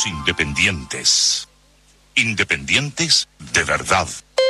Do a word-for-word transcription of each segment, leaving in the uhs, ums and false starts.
Somos independientes. Independientes de verdad.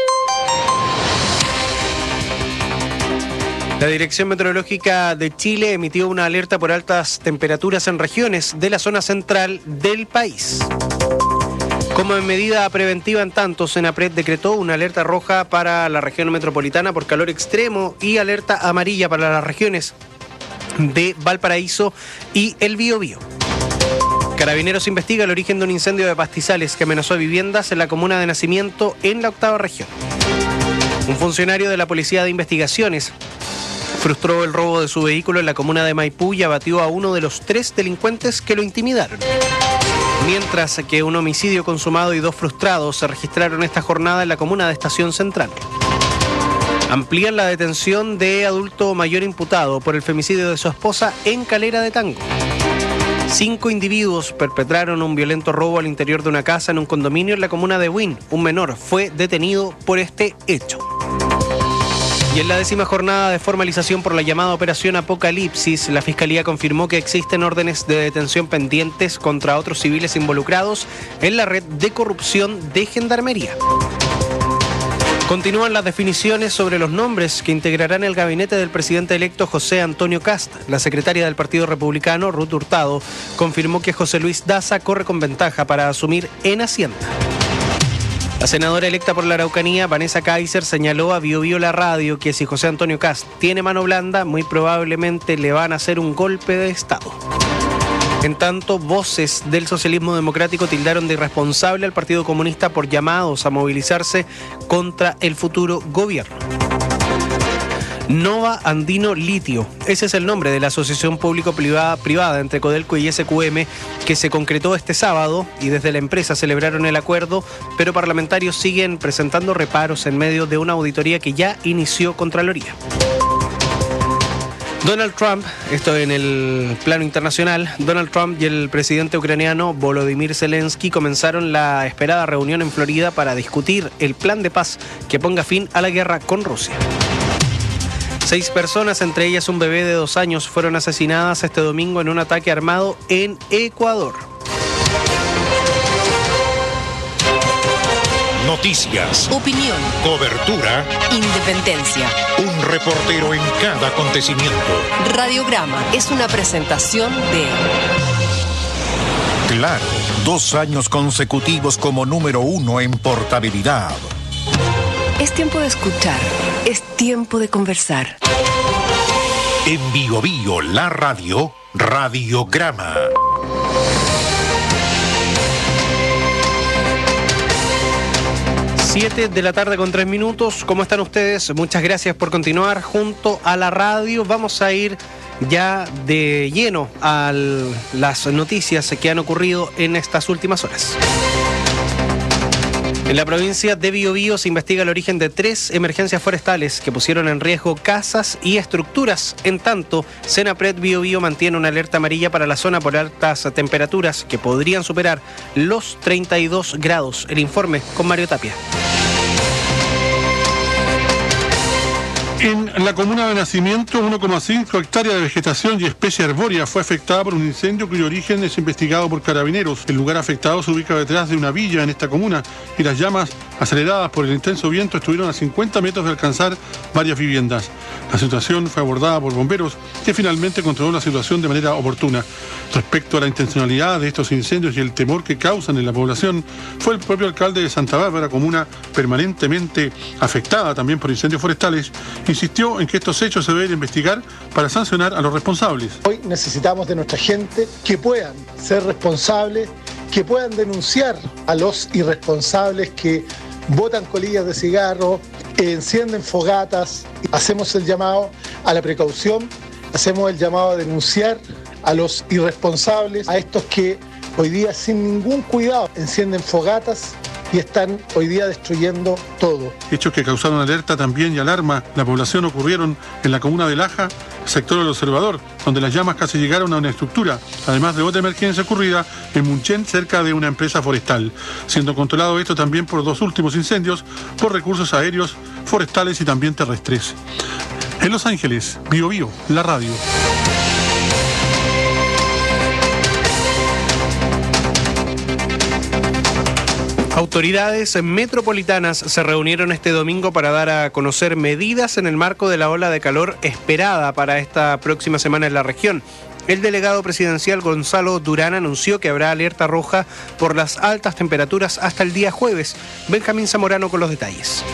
La Dirección Meteorológica de Chile emitió una alerta por altas temperaturas en regiones de la zona central del país. Como medida preventiva, en tanto, Senapred decretó una alerta roja para la región metropolitana por calor extremo y alerta amarilla para las regiones de Valparaíso y el Biobío. Carabineros investiga el origen de un incendio de pastizales que amenazó viviendas en la comuna de Nacimiento, en la octava región. Un funcionario de la Policía de Investigaciones frustró el robo de su vehículo en la comuna de Maipú y abatió a uno de los tres delincuentes que lo intimidaron. Mientras que un homicidio consumado y dos frustrados se registraron esta jornada en la comuna de Estación Central. Amplían la detención de adulto mayor imputado por el femicidio de su esposa en Calera de Tango. Cinco individuos perpetraron un violento robo al interior de una casa en un condominio en la comuna de Huín. Un menor fue detenido por este hecho. Y en la décima jornada de formalización por la llamada Operación Apocalipsis, la Fiscalía confirmó que existen órdenes de detención pendientes contra otros civiles involucrados en la red de corrupción de Gendarmería. Continúan las definiciones sobre los nombres que integrarán el gabinete del presidente electo José Antonio Kast. La secretaria del Partido Republicano, Ruth Hurtado, confirmó que José Luis Daza corre con ventaja para asumir en Hacienda. La senadora electa por la Araucanía, Vanessa Kaiser, señaló a Bio Bio La Radio que si José Antonio Kast tiene mano blanda, muy probablemente le van a hacer un golpe de Estado. En tanto, voces del socialismo democrático tildaron de irresponsable al Partido Comunista por llamados a movilizarse contra el futuro gobierno. Nova Andino Litio, ese es el nombre de la asociación público-privada privada entre Codelco y S Q M que se concretó este sábado y desde la empresa celebraron el acuerdo, pero parlamentarios siguen presentando reparos en medio de una auditoría que ya inició Contraloría. Donald Trump, esto en el plano internacional, Donald Trump y el presidente ucraniano Volodymyr Zelensky comenzaron la esperada reunión en Florida para discutir el plan de paz que ponga fin a la guerra con Rusia. Seis personas, entre ellas un bebé de dos años, fueron asesinadas este domingo en un ataque armado en Ecuador. Noticias, opinión, cobertura, independencia. Un reportero en cada acontecimiento. Radiograma es una presentación de Claro, dos años consecutivos como número uno en portabilidad. Es tiempo de escuchar, es tiempo de conversar. En Bio Bio La Radio, Radiograma. siete de la tarde con tres minutos. ¿Cómo están ustedes? Muchas gracias por continuar junto a la radio. Vamos a ir ya de lleno a las noticias que han ocurrido en estas últimas horas. En la provincia de Biobío se investiga el origen de tres emergencias forestales que pusieron en riesgo casas y estructuras. En tanto, Senapred Biobío mantiene una alerta amarilla para la zona por altas temperaturas que podrían superar los treinta y dos grados. El informe con Mario Tapia. En la comuna de Nacimiento, uno coma cinco hectáreas de vegetación y especie arbórea fue afectada por un incendio cuyo origen es investigado por Carabineros. El lugar afectado se ubica detrás de una villa en esta comuna y las llamas, aceleradas por el intenso viento, estuvieron a cincuenta metros de alcanzar varias viviendas. La situación fue abordada por bomberos, que finalmente controló la situación de manera oportuna. Respecto a la intencionalidad de estos incendios y el temor que causan en la población, fue el propio alcalde de Santa Bárbara, comuna permanentemente afectada también por incendios forestales, insistió en que estos hechos se deben investigar para sancionar a los responsables. Hoy necesitamos de nuestra gente que puedan ser responsables, que puedan denunciar a los irresponsables que botan colillas de cigarro, encienden fogatas. Hacemos el llamado a la precaución, hacemos el llamado a denunciar a los irresponsables, a estos que hoy día sin ningún cuidado encienden fogatas y están hoy día destruyendo todo. Hechos que causaron alerta también y alarma la población ocurrieron en la comuna de Laja, sector del Observador, donde las llamas casi llegaron a una estructura, además de otra emergencia ocurrida en Munchen, cerca de una empresa forestal, siendo controlado esto también por dos últimos incendios por recursos aéreos, forestales y también terrestres. En Los Ángeles, Bio Bio, la radio. Autoridades metropolitanas se reunieron este domingo para dar a conocer medidas en el marco de la ola de calor esperada para esta próxima semana en la región. El delegado presidencial Gonzalo Durán anunció que habrá alerta roja por las altas temperaturas hasta el día jueves. Benjamín Zamorano con los detalles.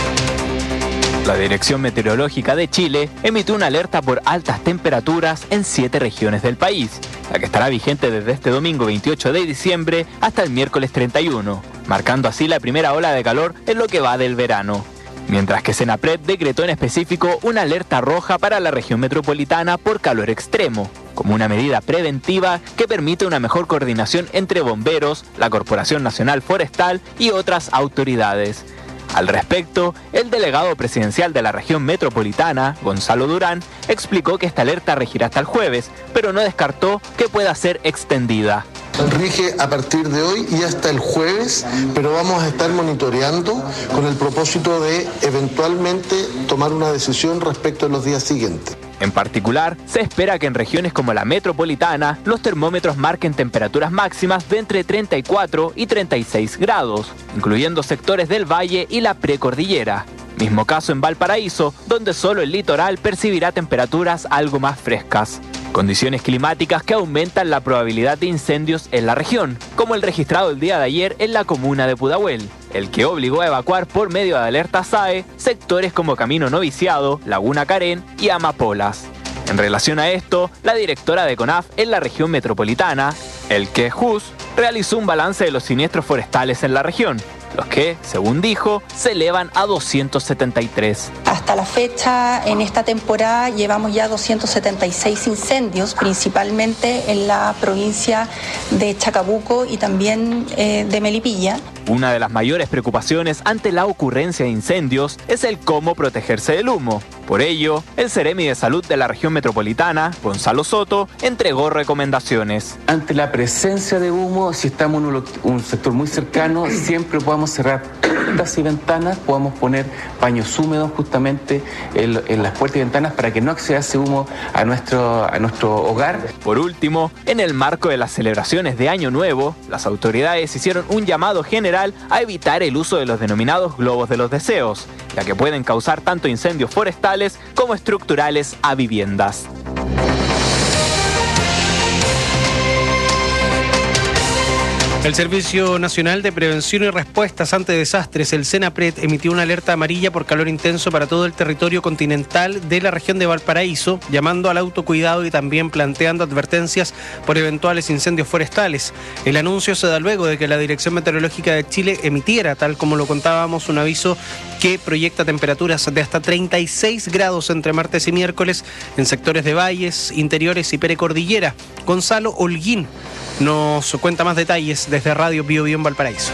La Dirección Meteorológica de Chile emitió una alerta por altas temperaturas en siete regiones del país, la que estará vigente desde este domingo veintiocho de diciembre hasta el miércoles treinta y uno, marcando así la primera ola de calor en lo que va del verano. Mientras que Senapred decretó en específico una alerta roja para la región metropolitana por calor extremo, como una medida preventiva que permite una mejor coordinación entre bomberos, la Corporación Nacional Forestal y otras autoridades. Al respecto, el delegado presidencial de la región metropolitana, Gonzalo Durán, explicó que esta alerta regirá hasta el jueves, pero no descartó que pueda ser extendida. Rige a partir de hoy y hasta el jueves, pero vamos a estar monitoreando con el propósito de eventualmente tomar una decisión respecto a los días siguientes. En particular, se espera que en regiones como la metropolitana, los termómetros marquen temperaturas máximas de entre treinta y cuatro y treinta y seis grados, incluyendo sectores del valle y la precordillera. Mismo caso en Valparaíso, donde solo el litoral percibirá temperaturas algo más frescas. Condiciones climáticas que aumentan la probabilidad de incendios en la región, como el registrado el día de ayer en la comuna de Pudahuel, el que obligó a evacuar por medio de alerta S A E sectores como Camino Noviciado, Laguna Carén y Amapolas. En relación a esto, la directora de CONAF en la región metropolitana, Elke Hus, realizó un balance de los siniestros forestales en la región, los que, según dijo, se elevan a doscientos setenta y tres. Hasta la fecha, en esta temporada, llevamos ya doscientos setenta y seis incendios, principalmente en la provincia de Chacabuco y también eh, de Melipilla. Una de las mayores preocupaciones ante la ocurrencia de incendios es el cómo protegerse del humo. Por ello, el Seremi de Salud de la región metropolitana, Gonzalo Soto, entregó recomendaciones. Ante la presencia de humo, si estamos en un, un sector muy cercano, siempre podemos cerrar puertas y ventanas, podemos poner paños húmedos justamente en, en las puertas y ventanas para que no acceda ese humo a nuestro, a nuestro hogar. Por último, en el marco de las celebraciones de Año Nuevo, las autoridades hicieron un llamado general a evitar el uso de los denominados globos de los deseos, ya que pueden causar tanto incendios forestales como estructurales a viviendas. El Servicio Nacional de Prevención y Respuestas ante Desastres, el Senapred, emitió una alerta amarilla por calor intenso para todo el territorio continental de la región de Valparaíso, llamando al autocuidado y también planteando advertencias por eventuales incendios forestales. El anuncio se da luego de que la Dirección Meteorológica de Chile emitiera, tal como lo contábamos, un aviso que proyecta temperaturas de hasta treinta y seis grados entre martes y miércoles en sectores de valles, interiores y precordillera. Gonzalo Holguín nos cuenta más detalles desde Radio Bio Bio en Valparaíso.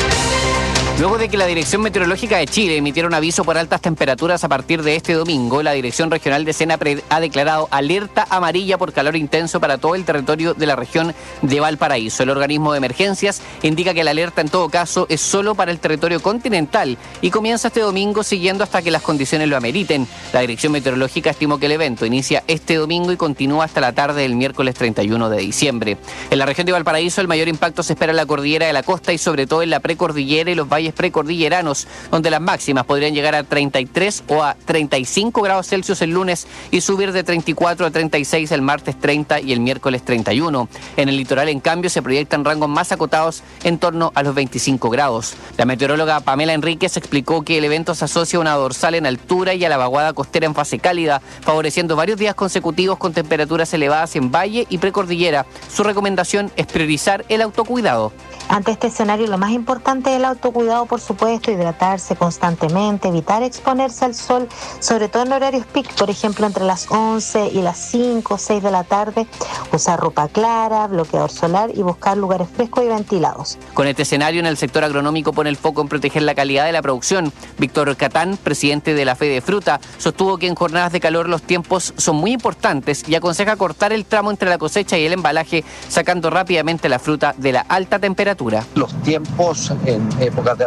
Luego de que la Dirección Meteorológica de Chile emitiera un aviso por altas temperaturas a partir de este domingo, la Dirección Regional de Senapred ha declarado alerta amarilla por calor intenso para todo el territorio de la región de Valparaíso. El organismo de emergencias indica que la alerta en todo caso es solo para el territorio continental y comienza este domingo siguiendo hasta que las condiciones lo ameriten. La Dirección Meteorológica estimó que el evento inicia este domingo y continúa hasta la tarde del miércoles treinta y uno de diciembre. En la región de Valparaíso el mayor impacto se espera en la cordillera de la costa y sobre todo en la precordillera y los valles precordilleranos, donde las máximas podrían llegar a treinta y tres o a treinta y cinco grados Celsius el lunes y subir de treinta y cuatro a treinta y seis el martes treinta y el miércoles treinta y uno. En el litoral, en cambio, se proyectan rangos más acotados en torno a los veinticinco grados. La meteoróloga Pamela Enríquez explicó que el evento se asocia a una dorsal en altura y a la vaguada costera en fase cálida, favoreciendo varios días consecutivos con temperaturas elevadas en valle y precordillera. Su recomendación es priorizar el autocuidado. Ante este escenario, lo más importante es el autocuidado, por supuesto, hidratarse constantemente, evitar exponerse al sol, sobre todo en horarios peak, por ejemplo, entre las once y las cinco o seis de la tarde, usar ropa clara, bloqueador solar y buscar lugares frescos y ventilados. Con este escenario, en el sector agronómico pone el foco en proteger la calidad de la producción. Víctor Catán, presidente de la Fede Fruta, sostuvo que en jornadas de calor los tiempos son muy importantes y aconseja cortar el tramo entre la cosecha y el embalaje, sacando rápidamente la fruta de la alta temperatura. Los tiempos en épocas de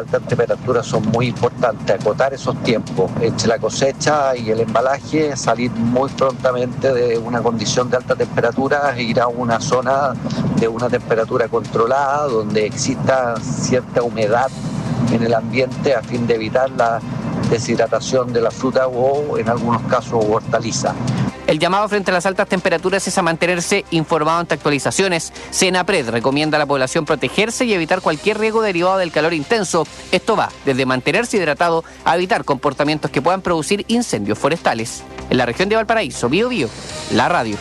altas temperaturas son muy importantes, acotar esos tiempos entre la cosecha y el embalaje, salir muy prontamente de una condición de alta temperatura e ir a una zona de una temperatura controlada donde exista cierta humedad en el ambiente a fin de evitar la deshidratación de la fruta o en algunos casos hortaliza. El llamado frente a las altas temperaturas es a mantenerse informado ante actualizaciones. Senapred recomienda a la población protegerse y evitar cualquier riesgo derivado del calor intenso. Esto va desde mantenerse hidratado a evitar comportamientos que puedan producir incendios forestales. En la región de Valparaíso, Bío Bío, la radio.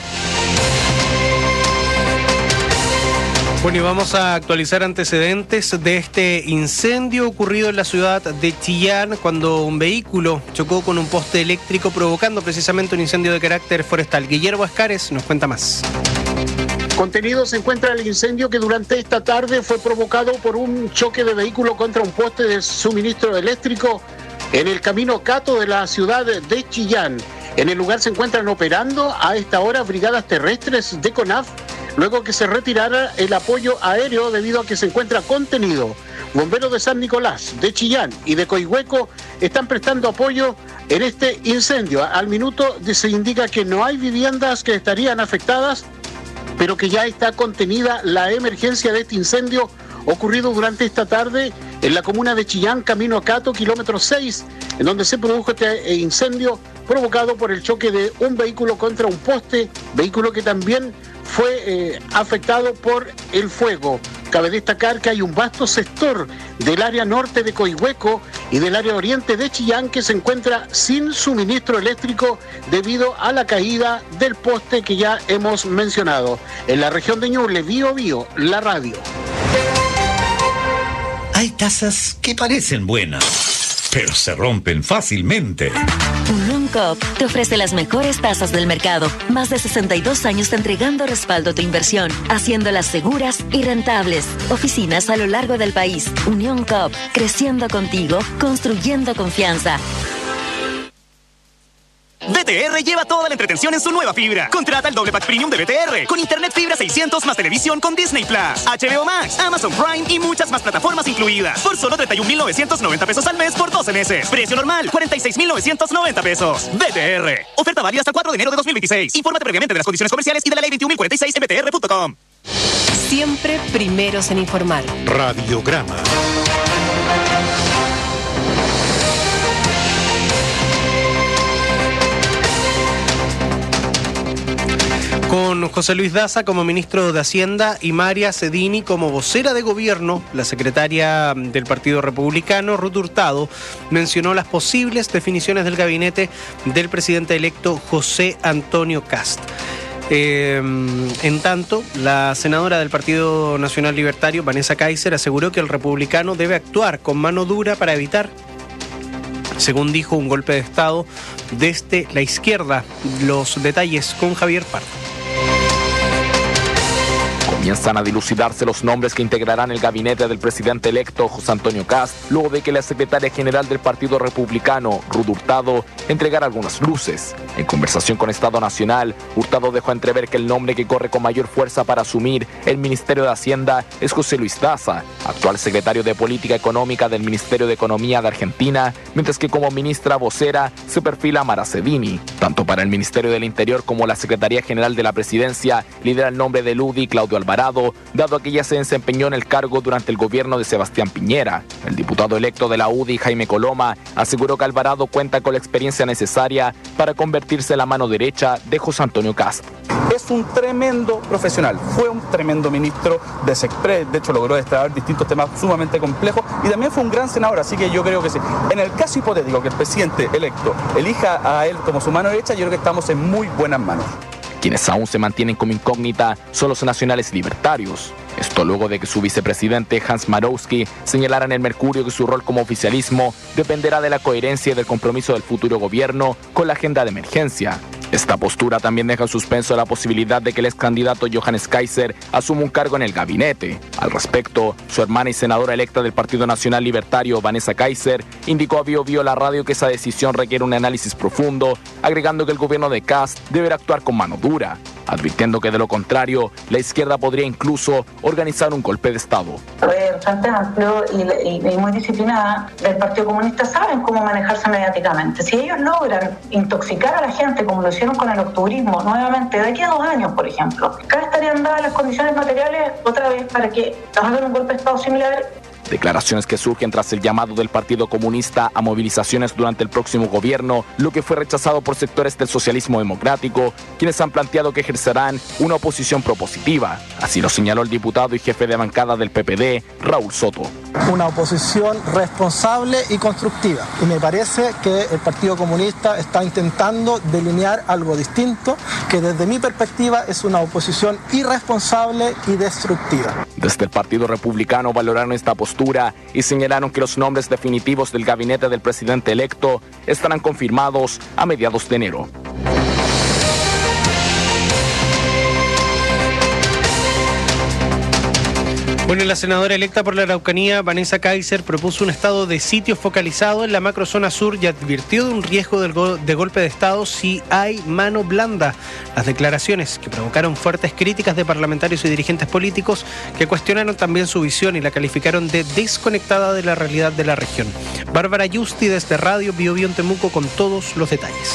Bueno, y vamos a actualizar antecedentes de este incendio ocurrido en la ciudad de Chillán cuando un vehículo chocó con un poste eléctrico provocando precisamente un incendio de carácter forestal. Guillermo Escares nos cuenta más. Contenido se encuentra el incendio que durante esta tarde fue provocado por un choque de vehículo contra un poste de suministro eléctrico en el camino Cato de la ciudad de Chillán. En el lugar se encuentran operando a esta hora brigadas terrestres de CONAF, luego que se retirara el apoyo aéreo debido a que se encuentra contenido. Bomberos de San Nicolás, de Chillán y de Coihueco están prestando apoyo en este incendio. Al minuto se indica que no hay viviendas que estarían afectadas, pero que ya está contenida la emergencia de este incendio ocurrido durante esta tarde en la comuna de Chillán, camino a Cato, kilómetro seis, en donde se produjo este incendio provocado por el choque de un vehículo contra un poste, vehículo que también fue eh, afectado por el fuego. Cabe destacar que hay un vasto sector del área norte de Coihueco y del área oriente de Chillán que se encuentra sin suministro eléctrico debido a la caída del poste que ya hemos mencionado. En la región de Ñuble, Bío Bío, la radio. Hay tazas que parecen buenas, pero se rompen fácilmente. Unión Coop te ofrece las mejores tasas del mercado. Más de sesenta y dos años entregando respaldo a tu inversión, haciéndolas seguras y rentables. Oficinas a lo largo del país. Unión Coop, creciendo contigo, construyendo confianza. B T R lleva toda la entretención en su nueva fibra. Contrata el doble pack premium de B T R con internet fibra seiscientos más televisión con Disney Plus, H B O Max, Amazon Prime y muchas más plataformas incluidas. Por solo treinta y un mil novecientos noventa pesos al mes por doce meses. Precio normal, cuarenta y seis mil novecientos noventa pesos. B T R. Oferta válida hasta el cuatro de enero de dos mil veintiséis. Infórmate previamente de las condiciones comerciales y de la ley veintiún mil cuarenta y seis en b t r punto com. Siempre primeros en informar. Radiograma. Con José Luis Daza como ministro de Hacienda y María Cedini como vocera de gobierno, la secretaria del Partido Republicano, Ruth Hurtado, mencionó las posibles definiciones del gabinete del presidente electo José Antonio Kast. Eh, en tanto, la senadora del Partido Nacional Libertario, Vanessa Kaiser, aseguró que el republicano debe actuar con mano dura para evitar, según dijo, un golpe de Estado desde la izquierda. Los detalles con Javier Pardo. Comienzan a dilucidarse los nombres que integrarán el gabinete del presidente electo José Antonio Kast, luego de que la secretaria general del Partido Republicano, Ruth Hurtado, entregara algunas luces. En conversación con Estado Nacional, Hurtado dejó entrever que el nombre que corre con mayor fuerza para asumir el Ministerio de Hacienda es José Luis Daza, actual secretario de Política Económica del Ministerio de Economía de Argentina, mientras que como ministra vocera se perfila Mara Cedini. Tanto para el Ministerio del Interior como la Secretaría General de la Presidencia lidera el nombre de Ludi Claudio Alvarado, dado que ella se desempeñó en el cargo durante el gobierno de Sebastián Piñera. El diputado electo de la U D I, Jaime Coloma, aseguró que Alvarado cuenta con la experiencia necesaria para convertirse en la mano derecha de José Antonio Kast. Es un tremendo profesional, fue un tremendo ministro de SECPRED, de hecho logró destrabar distintos temas sumamente complejos y también fue un gran senador, así que yo creo que sí. En el caso hipotético que el presidente electo elija a él como su mano derecha, yo creo que estamos en muy buenas manos. Quienes aún se mantienen como incógnita son los nacionales libertarios. Esto luego de que su vicepresidente Hans Marowski señalara en el Mercurio que su rol como oficialismo dependerá de la coherencia y del compromiso del futuro gobierno con la agenda de emergencia. Esta postura también deja en suspenso la posibilidad de que el ex candidato Johannes Kaiser asuma un cargo en el gabinete. Al respecto, su hermana y senadora electa del Partido Nacional Libertario, Vanessa Kaiser, indicó a Bío Bío la radio que esa decisión requiere un análisis profundo, agregando que el gobierno de Kast deberá actuar con mano dura. advirtiendo que de lo contrario, la izquierda podría incluso organizar un golpe de Estado. El Frente Amplio y, y, y muy disciplinada del Partido Comunista saben cómo manejarse mediáticamente. Si ellos logran intoxicar a la gente, como lo hicieron con el octubrismo, nuevamente, de aquí a dos años, por ejemplo, acá estarían dadas las condiciones materiales otra vez para que nos hagan un golpe de Estado similar. Declaraciones que surgen tras el llamado del Partido Comunista a movilizaciones durante el próximo gobierno, lo que fue rechazado por sectores del socialismo democrático, quienes han planteado que ejercerán una oposición propositiva. Así lo señaló el diputado y jefe de bancada del P P D, Raúl Soto. Una oposición responsable y constructiva. Y me parece que el Partido Comunista está intentando delinear algo distinto, que desde mi perspectiva es una oposición irresponsable y destructiva. Desde el Partido Republicano valoraron esta postura y señalaron que los nombres definitivos del gabinete del presidente electo estarán confirmados a mediados de enero. Bueno, la senadora electa por la Araucanía, Vanessa Kaiser, propuso un estado de sitio focalizado en la macrozona sur y advirtió de un riesgo del go- de golpe de Estado si hay mano blanda. Las declaraciones que provocaron fuertes críticas de parlamentarios y dirigentes políticos que cuestionaron también su visión y la calificaron de desconectada de la realidad de la región. Bárbara Yusti desde Radio Bio Bio en Temuco con todos los detalles.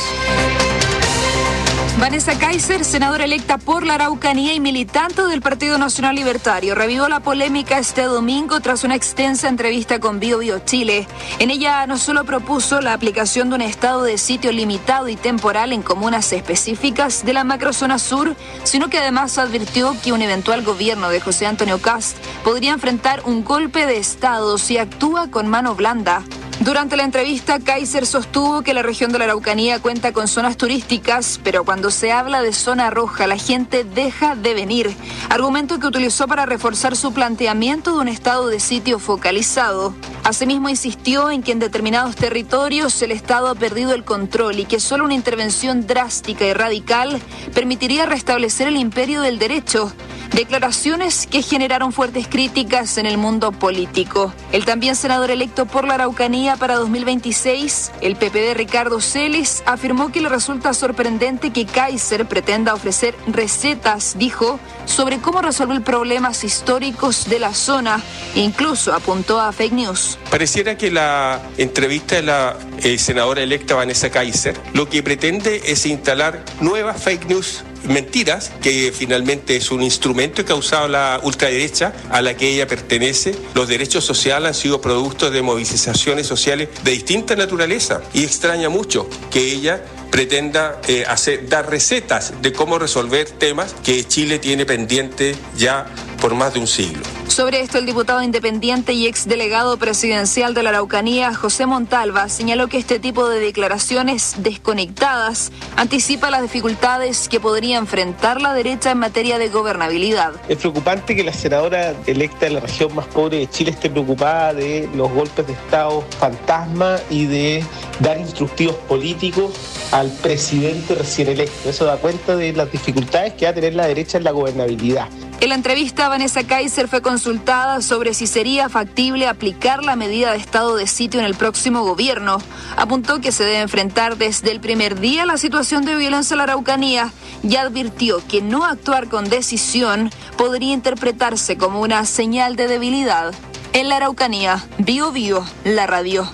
Vanessa Kaiser, senadora electa por la Araucanía y militante del Partido Nacional Libertario, revivió la polémica este domingo tras una extensa entrevista con Bio Bio Chile. En ella no solo propuso la aplicación de un estado de sitio limitado y temporal en comunas específicas de la macrozona sur, sino que además advirtió que un eventual gobierno de José Antonio Kast podría enfrentar un golpe de Estado si actúa con mano blanda. Durante la entrevista, Kaiser sostuvo que la región de la Araucanía cuenta con zonas turísticas, pero cuando se habla de zona roja, la gente deja de venir, argumento que utilizó para reforzar su planteamiento de un estado de sitio focalizado. Asimismo, insistió en que en determinados territorios el Estado ha perdido el control y que solo una intervención drástica y radical permitiría restablecer el imperio del derecho. Declaraciones que generaron fuertes críticas en el mundo político. El también senador electo por la Araucanía para dos mil veintiséis, el P P D Ricardo Celis, afirmó que le resulta sorprendente que Kaiser pretenda ofrecer recetas, dijo, sobre cómo resolver problemas históricos de la zona e incluso apuntó a fake news. Pareciera que la entrevista de la eh, senadora electa Vanessa Kaiser lo que pretende es instalar nuevas fake news, mentiras, que finalmente es un instrumento que ha usado la ultraderecha a la que ella pertenece. Los derechos sociales han sido producto de movilizaciones sociales de distinta naturaleza y extraña mucho que ella pretenda eh, hacer, dar recetas de cómo resolver temas que Chile tiene pendiente ya por más de un siglo. Sobre esto, el diputado independiente y exdelegado presidencial de la Araucanía, José Montalva, señaló que este tipo de declaraciones desconectadas anticipa las dificultades que podría enfrentar la derecha en materia de gobernabilidad. Es preocupante que la senadora electa de la región más pobre de Chile esté preocupada de los golpes de Estado fantasma y de dar instructivos políticos al presidente recién electo. Eso da cuenta de las dificultades que va a tener la derecha en la gobernabilidad. En la entrevista, Vanessa Kaiser fue consultada sobre si sería factible aplicar la medida de estado de sitio en el próximo gobierno. Apuntó que se debe enfrentar desde el primer día la situación de violencia en la Araucanía y advirtió que no actuar con decisión podría interpretarse como una señal de debilidad. En la Araucanía, Bio Bio, la radio.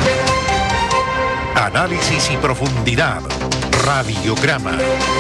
Análisis y profundidad. Radiograma.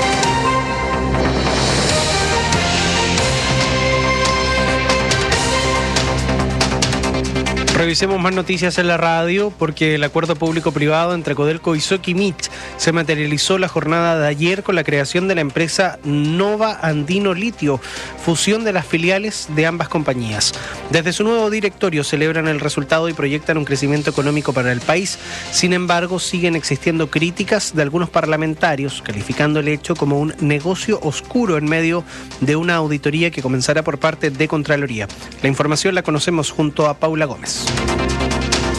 Revisemos más noticias en la radio porque el acuerdo público-privado entre Codelco y Soquimich se materializó la jornada de ayer con la creación de la empresa Nova Andino Litio, fusión de las filiales de ambas compañías. Desde su nuevo directorio celebran el resultado y proyectan un crecimiento económico para el país. Sin embargo, siguen existiendo críticas de algunos parlamentarios, calificando el hecho como un negocio oscuro en medio de una auditoría que comenzará por parte de Contraloría. La información la conocemos junto a Paula Gómez.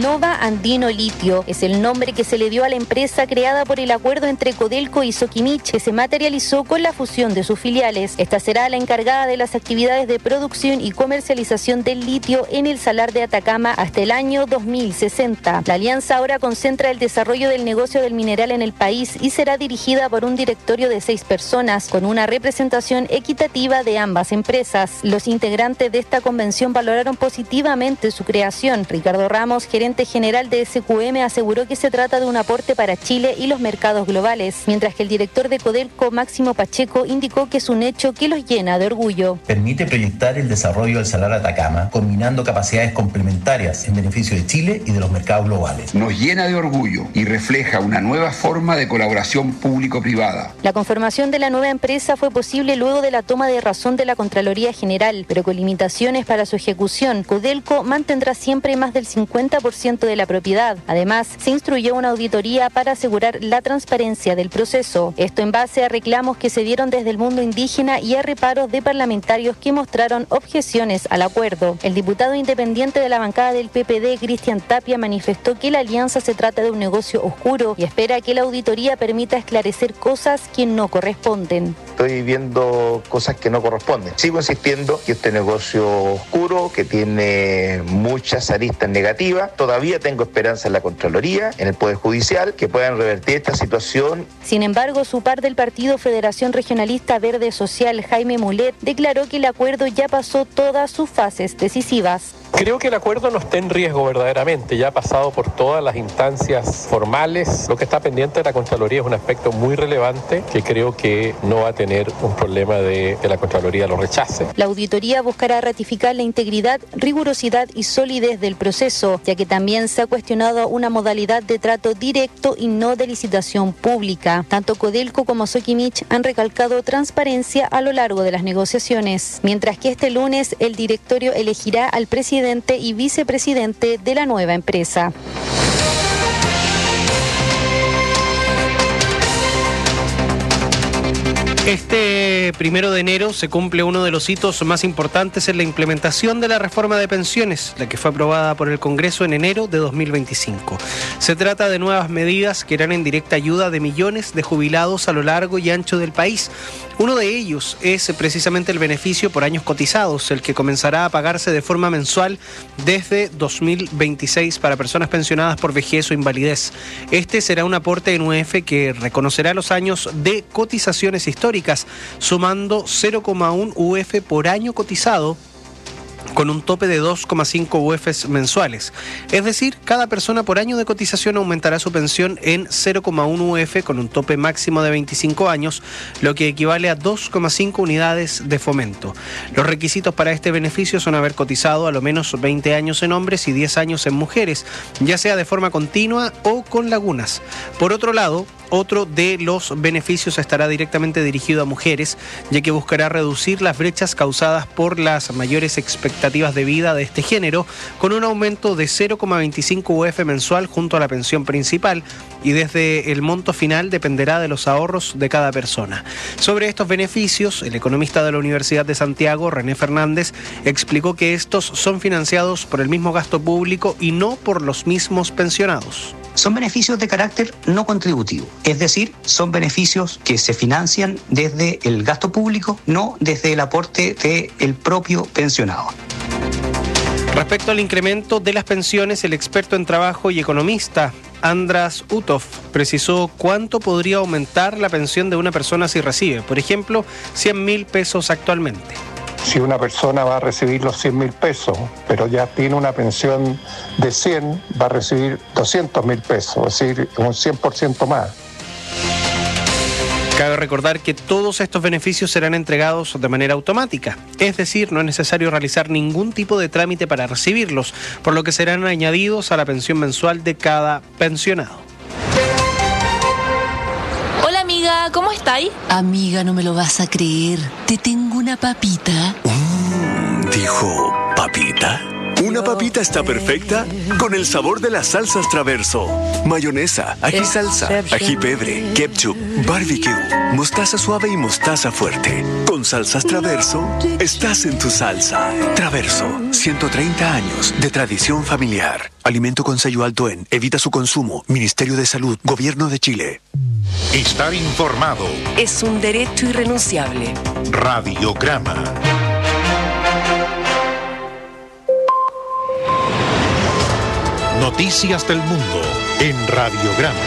Nova Andino Litio. Es el nombre que se le dio a la empresa creada por el acuerdo entre Codelco y Sokimich, que se materializó con la fusión de sus filiales. Esta será la encargada de las actividades de producción y comercialización del litio en el Salar de Atacama hasta el año dos mil sesenta. La alianza ahora concentra el desarrollo del negocio del mineral en el país y será dirigida por un directorio de seis personas, con una representación equitativa de ambas empresas. Los integrantes de esta convención valoraron positivamente su creación. Ricardo Ramos, gerente general de S Q M, aseguró que se trata de un aporte para Chile y los mercados globales, mientras que el director de Codelco, Máximo Pacheco, indicó que es un hecho que los llena de orgullo. Permite proyectar el desarrollo del Salar Atacama, combinando capacidades complementarias en beneficio de Chile y de los mercados globales. Nos llena de orgullo y refleja una nueva forma de colaboración público-privada. La conformación de la nueva empresa fue posible luego de la toma de razón de la Contraloría General, pero con limitaciones para su ejecución. Codelco mantendrá siempre más del cincuenta por ciento de la propiedad. Además, se instruyó una auditoría para asegurar la transparencia del proceso. Esto en base a reclamos que se dieron desde el mundo indígena y a reparos de parlamentarios que mostraron objeciones al acuerdo. El diputado independiente de la bancada del P P D, Cristian Tapia, manifestó que la alianza se trata de un negocio oscuro y espera que la auditoría permita esclarecer cosas que no corresponden. Estoy viendo cosas que no corresponden. Sigo insistiendo que este negocio oscuro, que tiene muchas aristas negativas, todavía tengo esperanza en la Contraloría, en el Poder Judicial, que puedan revertir esta situación. Sin embargo, su par del partido Federación Regionalista Verde Social, Jaime Mulet, declaró que el acuerdo ya pasó todas sus fases decisivas. Creo que el acuerdo no está en riesgo verdaderamente, ya ha pasado por todas las instancias formales. Lo que está pendiente de la Contraloría es un aspecto muy relevante que creo que no va a tener un problema de que la Contraloría lo rechace. La auditoría buscará ratificar la integridad, rigurosidad y solidez del proceso, ya que también se ha cuestionado una modalidad de trato directo y no de licitación pública. Tanto Codelco como Sokimich han recalcado transparencia a lo largo de las negociaciones, mientras que este lunes el directorio elegirá al presidente y vicepresidente de la nueva empresa. Este primero de enero se cumple uno de los hitos más importantes en la implementación de la reforma de pensiones, la que fue aprobada por el Congreso en enero de dos mil veinticinco. Se trata de nuevas medidas que irán en directa ayuda de millones de jubilados a lo largo y ancho del país. Uno de ellos es precisamente el beneficio por años cotizados, el que comenzará a pagarse de forma mensual desde dos mil veintiséis para personas pensionadas por vejez o invalidez. Este será un aporte en U E F que reconocerá los años de cotizaciones históricas, sumando cero coma uno U F por año cotizado, con un tope de dos coma cinco U Fs mensuales. Es decir, cada persona por año de cotización aumentará su pensión en cero coma uno U F con un tope máximo de veinticinco años, lo que equivale a dos coma cinco unidades de fomento. Los requisitos para este beneficio son haber cotizado a lo menos veinte años en hombres y diez años en mujeres, ya sea de forma continua o con lagunas. Por otro lado, otro de los beneficios estará directamente dirigido a mujeres, ya que buscará reducir las brechas causadas por las mayores expectativas de vida de este género, con un aumento de cero coma veinticinco U F mensual junto a la pensión principal, y desde el monto final dependerá de los ahorros de cada persona. Sobre estos beneficios, el economista de la Universidad de Santiago, René Fernández, explicó que estos son financiados por el mismo gasto público y no por los mismos pensionados. Son beneficios de carácter no contributivo, es decir, son beneficios que se financian desde el gasto público, no desde el aporte del propio pensionado. Respecto al incremento de las pensiones, el experto en trabajo y economista András Utov precisó cuánto podría aumentar la pensión de una persona si recibe, por ejemplo, cien mil pesos actualmente. Si una persona va a recibir los cien mil pesos, pero ya tiene una pensión de cien, va a recibir doscientos mil pesos, es decir, un cien por ciento más. Cabe recordar que todos estos beneficios serán entregados de manera automática, es decir, no es necesario realizar ningún tipo de trámite para recibirlos, por lo que serán añadidos a la pensión mensual de cada pensionado. Hola amiga, ¿cómo estáis? Amiga, no me lo vas a creer. Te tengo una papita. Mm, dijo, ¿papita? Una Una papita está perfecta con el sabor de las salsas Traverso. Mayonesa, ají salsa, ají pebre, ketchup, barbecue, mostaza suave y mostaza fuerte. Con salsas Traverso, estás en tu salsa. Traverso, ciento treinta años de tradición familiar. Alimento con sello alto en. Evita su consumo. Ministerio de Salud. Gobierno de Chile. Estar informado es un derecho irrenunciable. Radiograma. Noticias del mundo en Radiograma.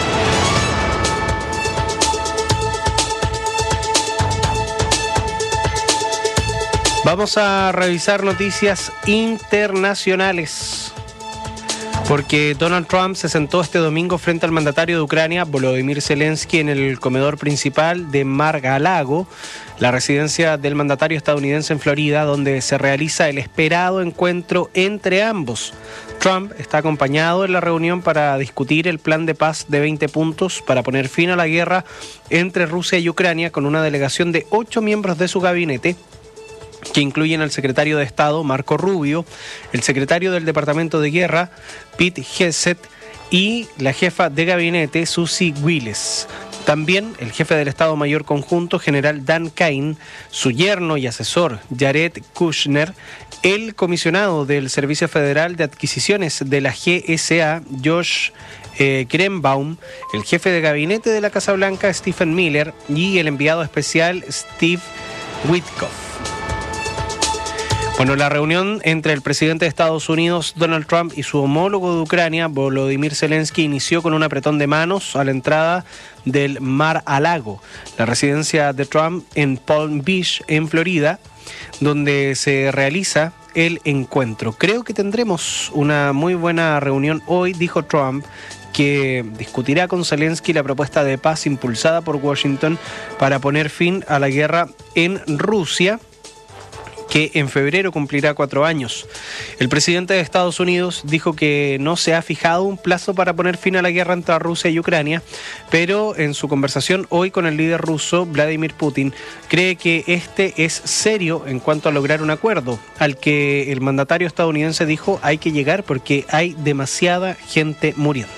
Vamos a revisar noticias internacionales. Porque Donald Trump se sentó este domingo frente al mandatario de Ucrania, Volodymyr Zelensky, en el comedor principal de Mar-a-Lago, la residencia del mandatario estadounidense en Florida, donde se realiza el esperado encuentro entre ambos. Trump está acompañado en la reunión para discutir el plan de paz de veinte puntos para poner fin a la guerra entre Rusia y Ucrania, con una delegación de ocho miembros de su gabinete, que incluyen al secretario de Estado, Marco Rubio, el secretario del Departamento de Guerra, Pete Hegseth, y la jefa de gabinete, Susie Wiles. También el jefe del Estado Mayor Conjunto, general Dan Cain, su yerno y asesor, Jared Kushner, el comisionado del Servicio Federal de Adquisiciones de la G S A, Josh eh, Greenbaum, el jefe de gabinete de la Casa Blanca, Stephen Miller, y el enviado especial, Steve Witkoff. Bueno, la reunión entre el presidente de Estados Unidos, Donald Trump, y su homólogo de Ucrania, Volodymyr Zelensky, inició con un apretón de manos a la entrada del Mar-a-Lago, la residencia de Trump en Palm Beach, en Florida, donde se realiza el encuentro. Creo que tendremos una muy buena reunión hoy, dijo Trump, que discutirá con Zelensky la propuesta de paz impulsada por Washington para poner fin a la guerra en Rusia, que en febrero cumplirá cuatro años. El presidente de Estados Unidos dijo que no se ha fijado un plazo para poner fin a la guerra entre Rusia y Ucrania, pero en su conversación hoy con el líder ruso, Vladimir Putin, cree que este es serio en cuanto a lograr un acuerdo, al que el mandatario estadounidense dijo hay que llegar porque hay demasiada gente muriendo.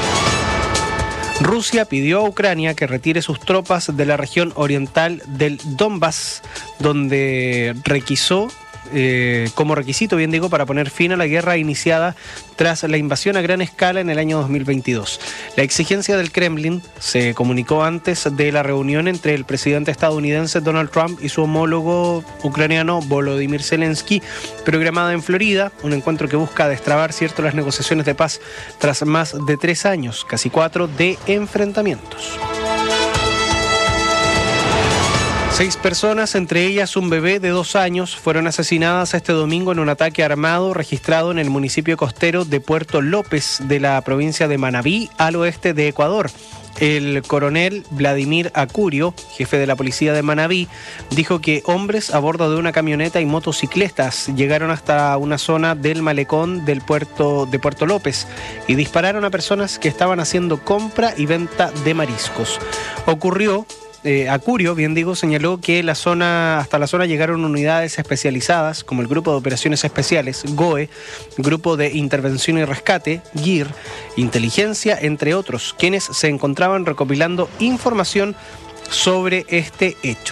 Rusia pidió a Ucrania que retire sus tropas de la región oriental del Donbass, donde requisó, eh, como requisito, bien digo, para poner fin a la guerra iniciada tras la invasión a gran escala en el año dos mil veintidós. La exigencia del Kremlin se comunicó antes de la reunión entre el presidente estadounidense Donald Trump y su homólogo ucraniano Volodymyr Zelensky, programada en Florida, un encuentro que busca destrabar cierto las negociaciones de paz tras más de tres años, casi cuatro, de enfrentamientos. Seis personas, entre ellas un bebé de dos años, fueron asesinadas este domingo en un ataque armado registrado en el municipio costero de Puerto López de la provincia de Manabí, al oeste de Ecuador. El coronel Vladimir Acurio, jefe de la policía de Manabí, dijo que hombres a bordo de una camioneta y motocicletas llegaron hasta una zona del malecón del puerto de Puerto López y dispararon a personas que estaban haciendo compra y venta de mariscos. Ocurrió Eh, Acurio, bien digo, señaló que la zona, hasta la zona llegaron unidades especializadas como el Grupo de Operaciones Especiales, G O E, Grupo de Intervención y Rescate, G I R, Inteligencia, entre otros, quienes se encontraban recopilando información sobre este hecho.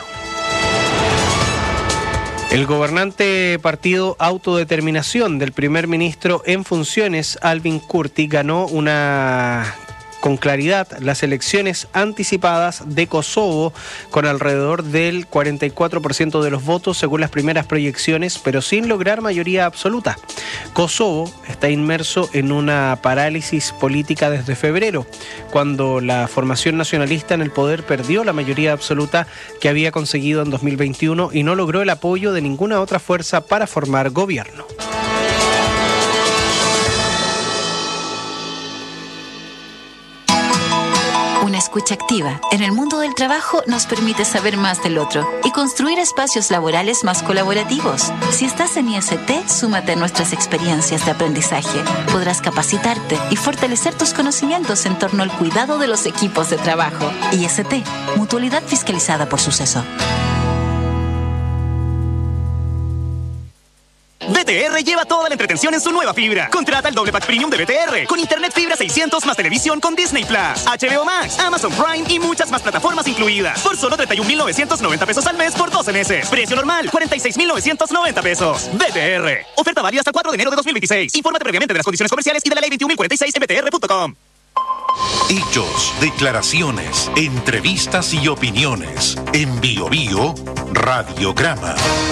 El gobernante Partido Autodeterminación del primer ministro en funciones, Albin Kurti, ganó una... con claridad las elecciones anticipadas de Kosovo con alrededor del cuarenta y cuatro por ciento de los votos según las primeras proyecciones, pero sin lograr mayoría absoluta. Kosovo está inmerso en una parálisis política desde febrero, cuando la formación nacionalista en el poder perdió la mayoría absoluta que había conseguido en dos mil veintiuno y no logró el apoyo de ninguna otra fuerza para formar gobierno. Una escucha activa en el mundo del trabajo nos permite saber más del otro y construir espacios laborales más colaborativos. Si estás en I S T, súmate a nuestras experiencias de aprendizaje. Podrás capacitarte y fortalecer tus conocimientos en torno al cuidado de los equipos de trabajo. I S T, mutualidad fiscalizada por Suceso. T R lleva toda la entretención en su nueva fibra. Contrata el doble pack premium de B T R con internet fibra seiscientos más televisión con Disney Plus, H B O Max, Amazon Prime y muchas más plataformas incluidas. Por solo treinta y un mil novecientos noventa pesos al mes por doce meses. Precio normal, cuarenta y seis mil novecientos noventa pesos. B T R. Oferta válida hasta el cuatro de enero de dos mil veintiséis. Infórmate previamente de las condiciones comerciales y de la ley veintiún mil cuarenta y seis en b t r punto com. Hechos, declaraciones, entrevistas y opiniones. En Bio Bio, Radiograma.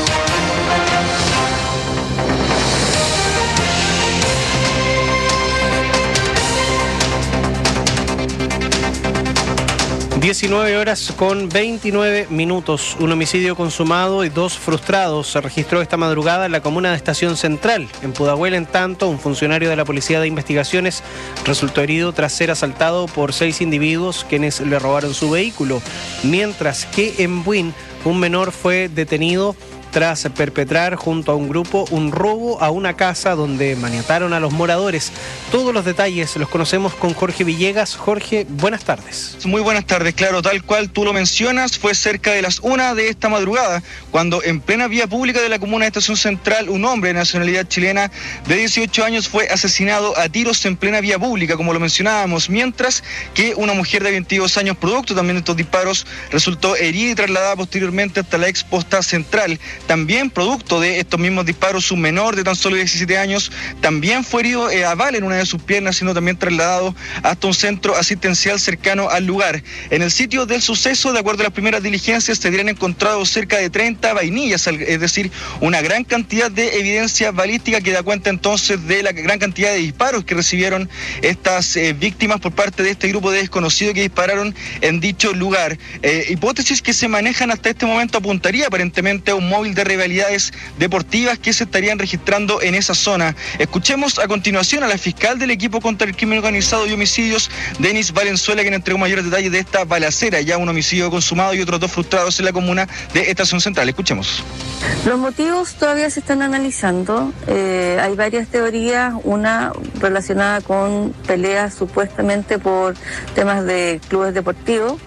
diecinueve horas con veintinueve minutos. Un homicidio consumado y dos frustrados se registró esta madrugada en la comuna de Estación Central. En Pudahuel, en tanto, un funcionario de la Policía de Investigaciones resultó herido tras ser asaltado por seis individuos quienes le robaron su vehículo. Mientras que en Buin, un menor fue detenido tras perpetrar junto a un grupo un robo a una casa donde maniataron a los moradores. Todos los detalles los conocemos con Jorge Villegas. Jorge, buenas tardes. Muy buenas tardes, claro, tal cual tú lo mencionas, fue cerca de las una de esta madrugada, cuando en plena vía pública de la comuna de Estación Central, un hombre de nacionalidad chilena de dieciocho años fue asesinado a tiros en plena vía pública, como lo mencionábamos, mientras que una mujer de veintidós años, producto también de estos disparos, resultó herida y trasladada posteriormente hasta la ex posta central. También, producto de estos mismos disparos, un menor de tan solo diecisiete años también fue herido eh, a bala en una de sus piernas, siendo también trasladado hasta un centro asistencial cercano al lugar. En el sitio del suceso, de acuerdo a las primeras diligencias, se habrían encontrado cerca de treinta vainillas, es decir, una gran cantidad de evidencia balística que da cuenta entonces de la gran cantidad de disparos que recibieron estas eh, víctimas por parte de este grupo de desconocidos que dispararon en dicho lugar. Eh, hipótesis que se manejan hasta este momento apuntaría aparentemente a un móvil de rivalidades deportivas que se estarían registrando en esa zona. Escuchemos a continuación a la fiscal del equipo contra el crimen organizado y homicidios, Denis Valenzuela, quien entregó mayores detalles de esta balacera, ya un homicidio consumado y otros dos frustrados en la comuna de Estación Central. Escuchemos. Los motivos todavía se están analizando. Eh, hay varias teorías, una relacionada con peleas supuestamente por temas de clubes deportivos.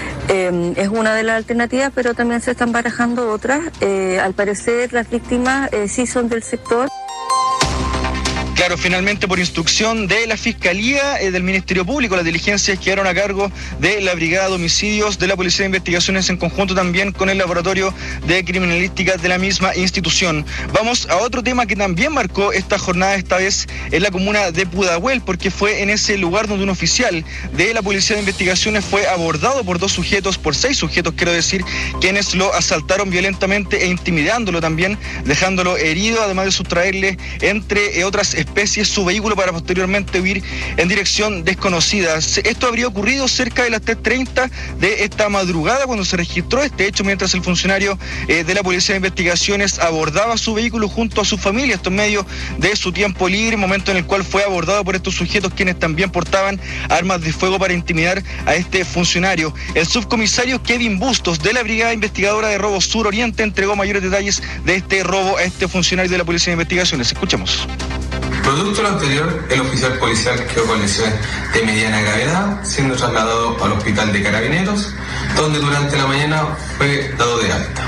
Eh, es una de las alternativas, pero también se están barajando otras. Eh, al parecer las víctimas eh, sí son del sector. Claro, finalmente por instrucción de la Fiscalía eh, del Ministerio Público, las diligencias quedaron a cargo de la Brigada de Homicidios de la Policía de Investigaciones en conjunto también con el Laboratorio de Criminalística de la misma institución. Vamos a otro tema que también marcó esta jornada, esta vez en la comuna de Pudahuel, porque fue en ese lugar donde un oficial de la Policía de Investigaciones fue abordado por dos sujetos, por seis sujetos quiero decir, quienes lo asaltaron violentamente e intimidándolo también, dejándolo herido, además de sustraerle entre eh, otras especies su vehículo para posteriormente huir en dirección desconocida. Esto habría ocurrido cerca de las tres treinta de esta madrugada cuando se registró este hecho, mientras el funcionario eh, de la Policía de Investigaciones abordaba su vehículo junto a su familia, esto en medio de su tiempo libre, momento en el cual fue abordado por estos sujetos quienes también portaban armas de fuego para intimidar a este funcionario. El subcomisario Kevin Bustos de la Brigada Investigadora de Robo Sur Oriente entregó mayores detalles de este robo a este funcionario de la Policía de Investigaciones. Escuchemos. Producto de lo anterior, el oficial policial quedó con lesiones de mediana gravedad, siendo trasladado al hospital de Carabineros, donde durante la mañana fue dado de alta.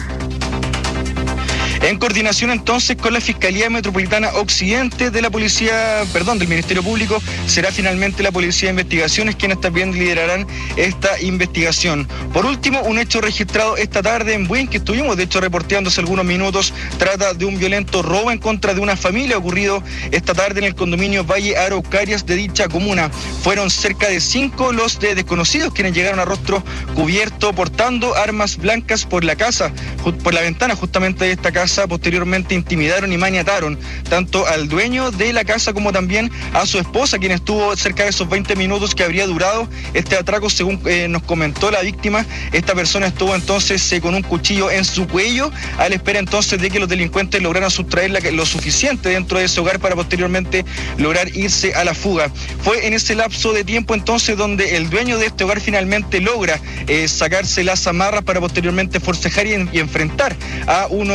En coordinación entonces con la Fiscalía Metropolitana Occidente de la Policía, perdón, del Ministerio Público, será finalmente la Policía de Investigaciones quienes también liderarán esta investigación. Por último, un hecho registrado esta tarde en Buin, que estuvimos de hecho reporteando hace algunos minutos, trata de un violento robo en contra de una familia ocurrido esta tarde en el condominio Valle Araucarias de dicha comuna. Fueron cerca de cinco los de desconocidos quienes llegaron a rostro cubierto portando armas blancas por la casa, por la ventana justamente de esta casa. Posteriormente intimidaron y maniataron tanto al dueño de la casa como también a su esposa, quien estuvo cerca de esos veinte minutos que habría durado este atraco, según eh, nos comentó la víctima. Esta persona estuvo entonces eh, con un cuchillo en su cuello, a la espera entonces de que los delincuentes lograran sustraer lo suficiente dentro de ese hogar para posteriormente lograr irse a la fuga. Fue en ese lapso de tiempo entonces donde el dueño de este hogar finalmente logra eh, sacarse las amarras para posteriormente forcejar y, en, y enfrentar a uno de estos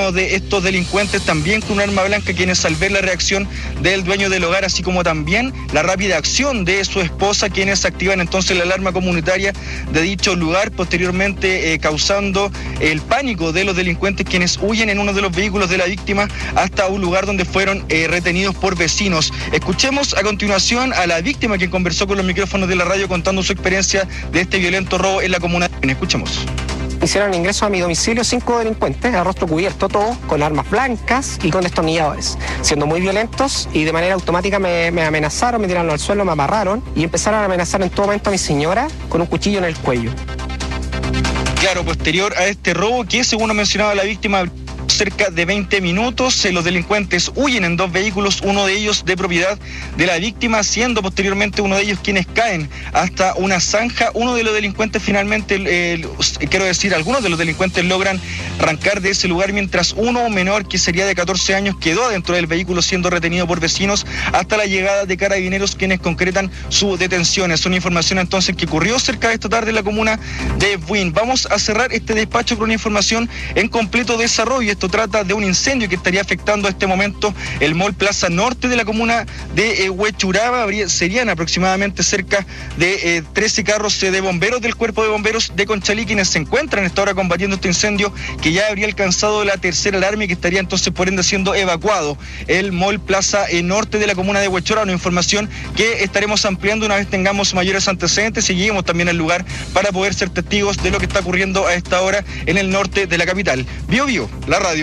estos delincuentes también con un arma blanca, quienes al ver la reacción del dueño del hogar, así como también la rápida acción de su esposa, quienes activan entonces la alarma comunitaria de dicho lugar, posteriormente eh, causando el pánico de los delincuentes, quienes huyen en uno de los vehículos de la víctima hasta un lugar donde fueron eh, retenidos por vecinos. Escuchemos a continuación a la víctima, quien conversó con los micrófonos de la radio contando su experiencia de este violento robo en la comuna. Escuchemos. Hicieron ingreso a mi domicilio cinco delincuentes, a rostro cubierto todo, con armas blancas y con destornilladores, siendo muy violentos, y de manera automática me, me amenazaron, me tiraron al suelo, me amarraron y empezaron a amenazar en todo momento a mi señora con un cuchillo en el cuello. Claro, posterior a este robo, que según ha mencionado la víctima, cerca de veinte minutos, eh, los delincuentes huyen en dos vehículos, uno de ellos de propiedad de la víctima, siendo posteriormente uno de ellos quienes caen hasta una zanja. Uno de los delincuentes finalmente, eh, quiero decir, algunos de los delincuentes logran arrancar de ese lugar, mientras uno menor, que sería de catorce años, quedó dentro del vehículo siendo retenido por vecinos hasta la llegada de carabineros, quienes concretan su detención. Es una información entonces que ocurrió cerca de esta tarde en la comuna de Buin. Vamos a cerrar este despacho con una información en completo desarrollo. Esto trata de un incendio que estaría afectando a este momento el Mall Plaza Norte de la comuna de eh, Huechuraba. Habría, serían aproximadamente cerca de eh, trece carros eh, de bomberos del Cuerpo de Bomberos de Conchalí, quienes se encuentran a esta hora combatiendo este incendio, que ya habría alcanzado la tercera alarma y que estaría entonces por ende siendo evacuado el Mall Plaza eh, Norte de la comuna de Huechuraba. Una información que estaremos ampliando una vez tengamos mayores antecedentes y lleguemos también al lugar para poder ser testigos de lo que está ocurriendo a esta hora en el norte de la capital. Bio Bio, la radio.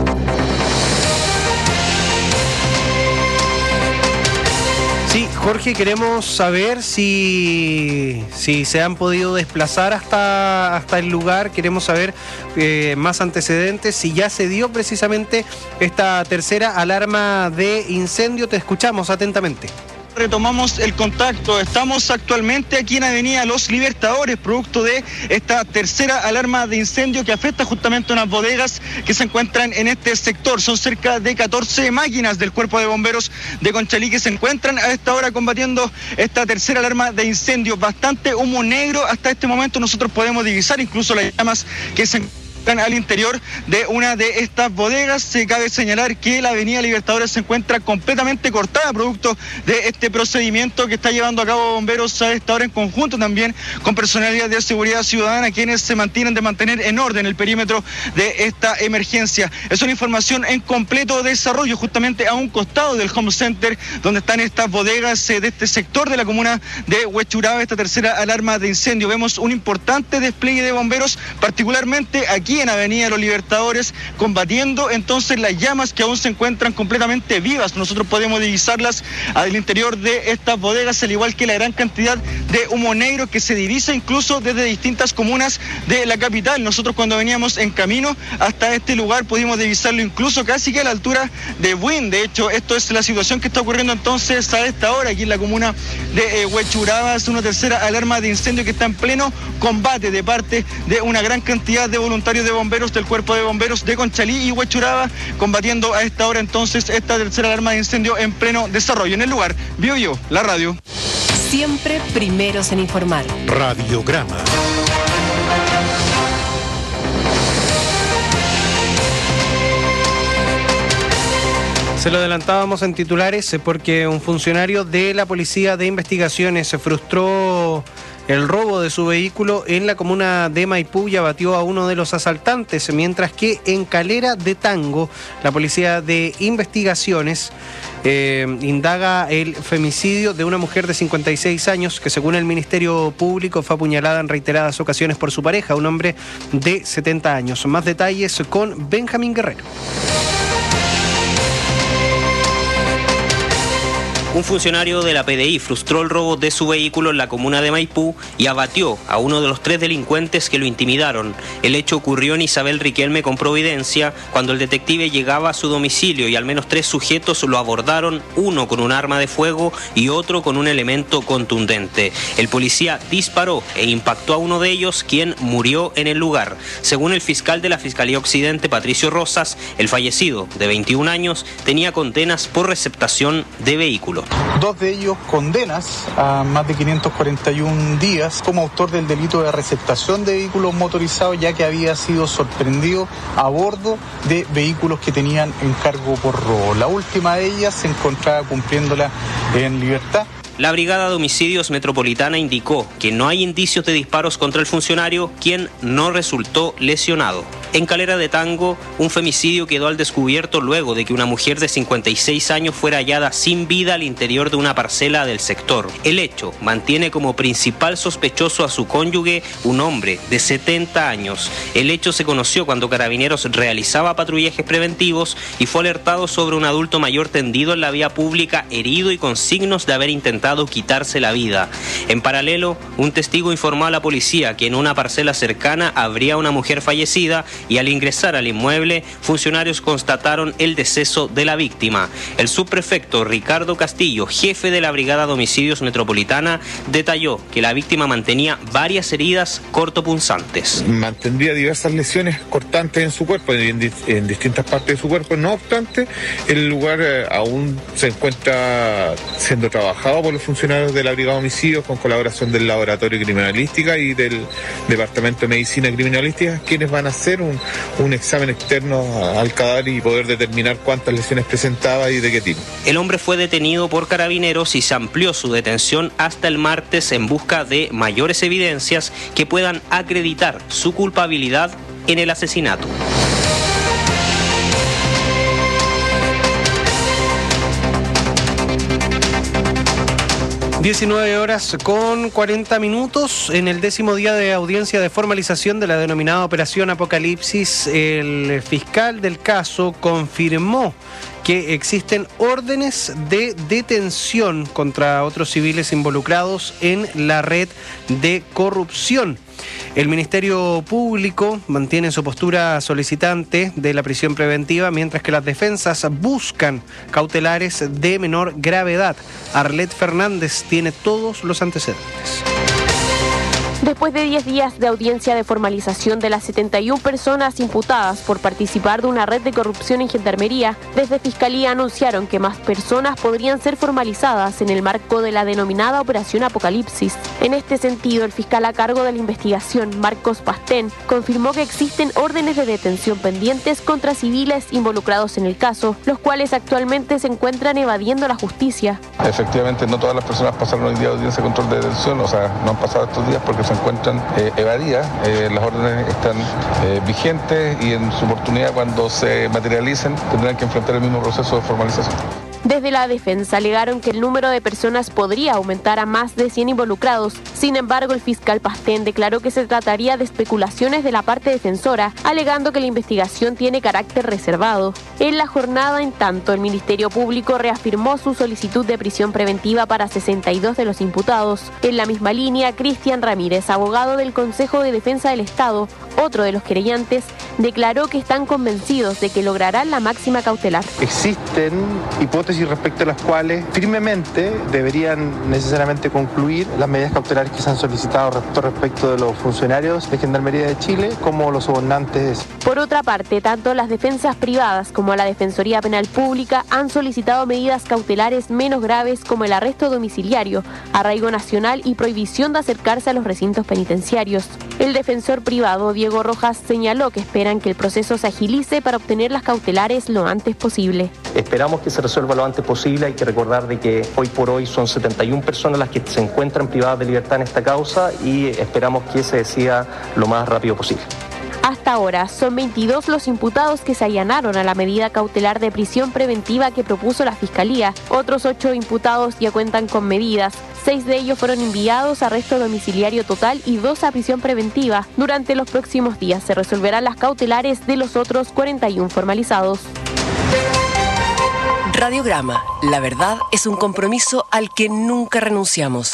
Sí, Jorge, queremos saber si, si se han podido desplazar hasta, hasta el lugar. Queremos saber eh, más antecedentes, si ya se dio precisamente esta tercera alarma de incendio. Te escuchamos atentamente. Retomamos el contacto. Estamos actualmente aquí en Avenida Los Libertadores, producto de esta tercera alarma de incendio que afecta justamente a unas bodegas que se encuentran en este sector. Son cerca de catorce máquinas del Cuerpo de Bomberos de Conchalí que se encuentran a esta hora combatiendo esta tercera alarma de incendio. Bastante humo negro hasta este momento nosotros podemos divisar, incluso las llamas que se al interior de una de estas bodegas. Se cabe señalar que la Avenida Libertadores se encuentra completamente cortada producto de este procedimiento que está llevando a cabo bomberos a esta hora en conjunto también con personalidad de seguridad ciudadana, quienes se mantienen de mantener en orden el perímetro de esta emergencia. Es una información en completo desarrollo justamente a un costado del Home Center donde están estas bodegas eh, de este sector de la comuna de Huechuraba. Esta tercera alarma de incendio, vemos un importante despliegue de bomberos, particularmente aquí en Avenida Los Libertadores, combatiendo entonces las llamas que aún se encuentran completamente vivas. Nosotros podemos divisarlas al interior de estas bodegas, al igual que la gran cantidad de humo negro que se divisa incluso desde distintas comunas de la capital. Nosotros cuando veníamos en camino hasta este lugar pudimos divisarlo incluso casi que a la altura de Buin. De hecho, esto es la situación que está ocurriendo entonces a esta hora aquí en la comuna de eh, Huechuraba. Es una tercera alarma de incendio que está en pleno combate de parte de una gran cantidad de voluntarios de bomberos del Cuerpo de Bomberos de Conchalí y Huechuraba, combatiendo a esta hora entonces esta tercera alarma de incendio en pleno desarrollo. En el lugar, Bio Bio, la radio. Siempre primeros en informar. Radiograma. Se lo adelantábamos en titulares porque un funcionario de la Policía de Investigaciones se frustró el robo de su vehículo en la comuna de Maipú y abatió a uno de los asaltantes, mientras que en Calera de Tango, la Policía de Investigaciones eh, indaga el femicidio de una mujer de cincuenta y seis años que, según el Ministerio Público, fue apuñalada en reiteradas ocasiones por su pareja, un hombre de setenta años. Más detalles con Benjamín Guerrero. Un funcionario de la P D I frustró el robo de su vehículo en la comuna de Maipú y abatió a uno de los tres delincuentes que lo intimidaron. El hecho ocurrió en Isabel Riquelme con Providencia, cuando el detective llegaba a su domicilio y al menos tres sujetos lo abordaron, uno con un arma de fuego y otro con un elemento contundente. El policía disparó e impactó a uno de ellos, quien murió en el lugar. Según el fiscal de la Fiscalía Occidente, Patricio Rosas, el fallecido, de veintiún años, tenía condenas por receptación de vehículos. Segundo. Dos de ellos condenas a más de quinientos cuarenta y uno días como autor del delito de receptación de vehículos motorizados, ya que había sido sorprendido a bordo de vehículos que tenían encargo por robo. La última de ellas se encontraba cumpliéndola en libertad. La Brigada de Homicidios Metropolitana indicó que no hay indicios de disparos contra el funcionario, quien no resultó lesionado. En Calera de Tango, un femicidio quedó al descubierto luego de que una mujer de cincuenta y seis años fuera hallada sin vida al interior de una parcela del sector. El hecho mantiene como principal sospechoso a su cónyuge, un hombre de setenta años. El hecho se conoció cuando Carabineros realizaba patrullajes preventivos y fue alertado sobre un adulto mayor tendido en la vía pública, herido y con signos de haber intentado quitarse la vida. En paralelo, un testigo informó a la policía que en una parcela cercana habría una mujer fallecida y al ingresar al inmueble, funcionarios constataron el deceso de la víctima. El subprefecto Ricardo Castillo, jefe de la Brigada de Homicidios Metropolitana, detalló que la víctima mantenía varias heridas cortopunzantes. Mantendría diversas lesiones cortantes en su cuerpo, en, en distintas partes de su cuerpo. No obstante, el lugar eh, aún se encuentra siendo trabajado por los funcionarios de la Brigada de Homicidios con colaboración del Laboratorio de Criminalística y del Departamento de Medicina Criminalística, quienes van a hacer un, un examen externo al cadáver y poder determinar cuántas lesiones presentaba y de qué tipo. El hombre fue detenido por Carabineros y se amplió su detención hasta el martes en busca de mayores evidencias que puedan acreditar su culpabilidad en el asesinato. diecinueve horas con cuarenta minutos. En el décimo día de audiencia de formalización de la denominada Operación Apocalipsis, el fiscal del caso confirmó que existen órdenes de detención contra otros civiles involucrados en la red de corrupción. El Ministerio Público mantiene su postura solicitante de la prisión preventiva, mientras que las defensas buscan cautelares de menor gravedad. Arlet Fernández tiene todos los antecedentes. Después de diez días de audiencia de formalización de las setenta y una personas imputadas por participar de una red de corrupción en Gendarmería, desde Fiscalía anunciaron que más personas podrían ser formalizadas en el marco de la denominada Operación Apocalipsis. En este sentido, el fiscal a cargo de la investigación, Marcos Pastén, confirmó que existen órdenes de detención pendientes contra civiles involucrados en el caso, los cuales actualmente se encuentran evadiendo la justicia. Efectivamente, no todas las personas pasaron hoy día de audiencia de control de detención, o sea, no han pasado estos días porque se encuentran eh, evadidas. Eh, las órdenes están eh, vigentes y en su oportunidad, cuando se materialicen, tendrán que enfrentar el mismo proceso de formalización. Desde la defensa alegaron que el número de personas podría aumentar a más de cien involucrados. Sin embargo, el fiscal Pastén declaró que se trataría de especulaciones de la parte defensora, alegando que la investigación tiene carácter reservado. En la jornada, en tanto, el Ministerio Público reafirmó su solicitud de prisión preventiva para sesenta y dos de los imputados. En la misma línea, Cristian Ramírez, abogado del Consejo de Defensa del Estado, otro de los querellantes, declaró que están convencidos de que lograrán la máxima cautelar. Existen hipótesis respecto a las cuales firmemente deberían necesariamente concluir las medidas cautelares que se han solicitado respecto, respecto de los funcionarios de Gendarmería de Chile como los sobornantes. Por otra parte, tanto las defensas privadas como la Defensoría Penal Pública han solicitado medidas cautelares menos graves como el arresto domiciliario, arraigo nacional y prohibición de acercarse a los recintos penitenciarios. El defensor privado, Diego Rojas, señaló que esperan que el proceso se agilice para obtener las cautelares lo antes posible. Esperamos que se resuelva lo antes posible. Hay que recordar de que hoy por hoy son setenta y una personas las que se encuentran privadas de libertad en esta causa y esperamos que se decida lo más rápido posible. Hasta ahora son veintidós los imputados que se allanaron a la medida cautelar de prisión preventiva que propuso la Fiscalía. Otros ocho imputados ya cuentan con medidas. Seis de ellos fueron enviados a arresto domiciliario total y dos a prisión preventiva. Durante los próximos días se resolverán las cautelares de los otros cuarenta y uno formalizados. Radiograma. La verdad es un compromiso al que nunca renunciamos.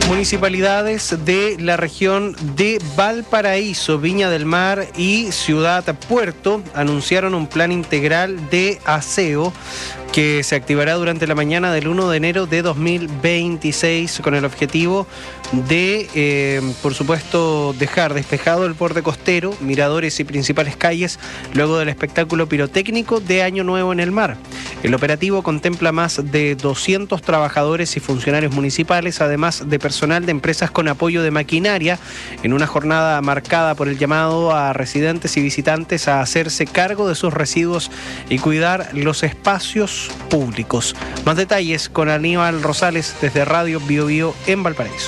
Municipalidades de la región de Valparaíso, Viña del Mar y Ciudad Puerto anunciaron un plan integral de aseo que se activará durante la mañana del primero de enero de dos mil veintiséis con el objetivo de, eh, por supuesto, dejar despejado el borde costero, miradores y principales calles luego del espectáculo pirotécnico de Año Nuevo en el mar. El operativo contempla más de doscientos trabajadores y funcionarios municipales, además de personal de empresas con apoyo de maquinaria, en una jornada marcada por el llamado a residentes y visitantes a hacerse cargo de sus residuos y cuidar los espacios públicos. Más detalles con Aníbal Rosales desde Radio Bio Bio en Valparaíso.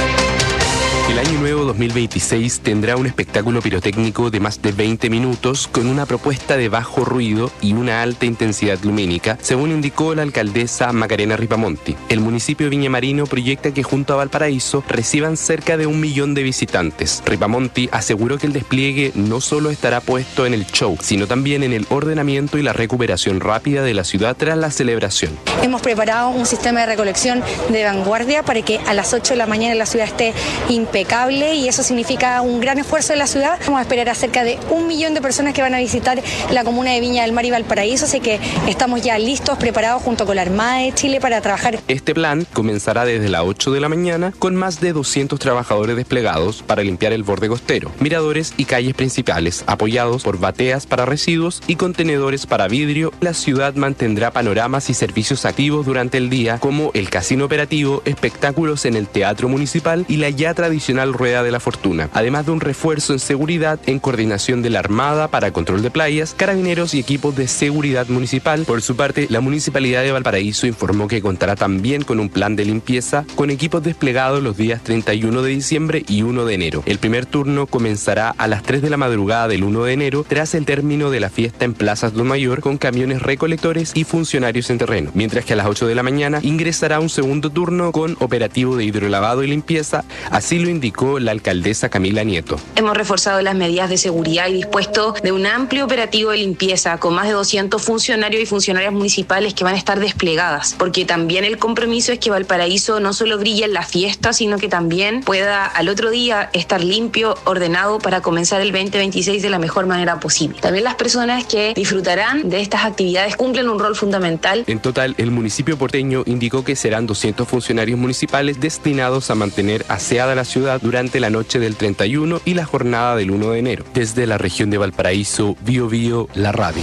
El Año Nuevo dos mil veintiséis tendrá un espectáculo pirotécnico de más de veinte minutos con una propuesta de bajo ruido y una alta intensidad lumínica, según indicó la alcaldesa Macarena Ripamonti. El municipio de Viña Marino proyecta que junto a Valparaíso reciban cerca de un millón de visitantes. Ripamonti aseguró que el despliegue no solo estará puesto en el show, sino también en el ordenamiento y la recuperación rápida de la ciudad tras la celebración. Hemos preparado un sistema de recolección de vanguardia para que a las ocho de la mañana la ciudad esté impecable. Y eso significa un gran esfuerzo de la ciudad. Vamos a esperar a cerca de un millón de personas que van a visitar la comuna de Viña del Mar y Valparaíso, así que estamos ya listos, preparados junto con la Armada de Chile para trabajar. Este plan comenzará desde las ocho de la mañana con más de doscientos trabajadores desplegados para limpiar el borde costero, miradores y calles principales, apoyados por bateas para residuos y contenedores para vidrio. La ciudad mantendrá panoramas y servicios activos durante el día, como el casino operativo, espectáculos en el Teatro Municipal y la ya tradicional Rueda de la Fortuna, además de un refuerzo en seguridad en coordinación de la Armada para control de playas, carabineros y equipos de seguridad municipal. Por su parte, la Municipalidad de Valparaíso informó que contará también con un plan de limpieza con equipos desplegados los días treinta y uno de diciembre y primero de enero. El primer turno comenzará a las tres de la madrugada del primero de enero tras el término de la fiesta en Plazas do Mayor con camiones recolectores y funcionarios en terreno, mientras que a las ocho de la mañana ingresará un segundo turno con operativo de hidrolavado y limpieza. Así lo indicó la alcaldesa Camila Nieto. Hemos reforzado las medidas de seguridad y dispuesto de un amplio operativo de limpieza con más de doscientos funcionarios y funcionarias municipales que van a estar desplegadas, porque también el compromiso es que Valparaíso no solo brille en la fiesta, sino que también pueda al otro día estar limpio, ordenado para comenzar el veinte veintiséis de la mejor manera posible. También las personas que disfrutarán de estas actividades cumplen un rol fundamental. En total, el municipio porteño indicó que serán doscientos funcionarios municipales destinados a mantener aseada la ciudad durante la noche del treinta y uno y la jornada del primero de enero. Desde la región de Valparaíso, Bio Bio, la radio.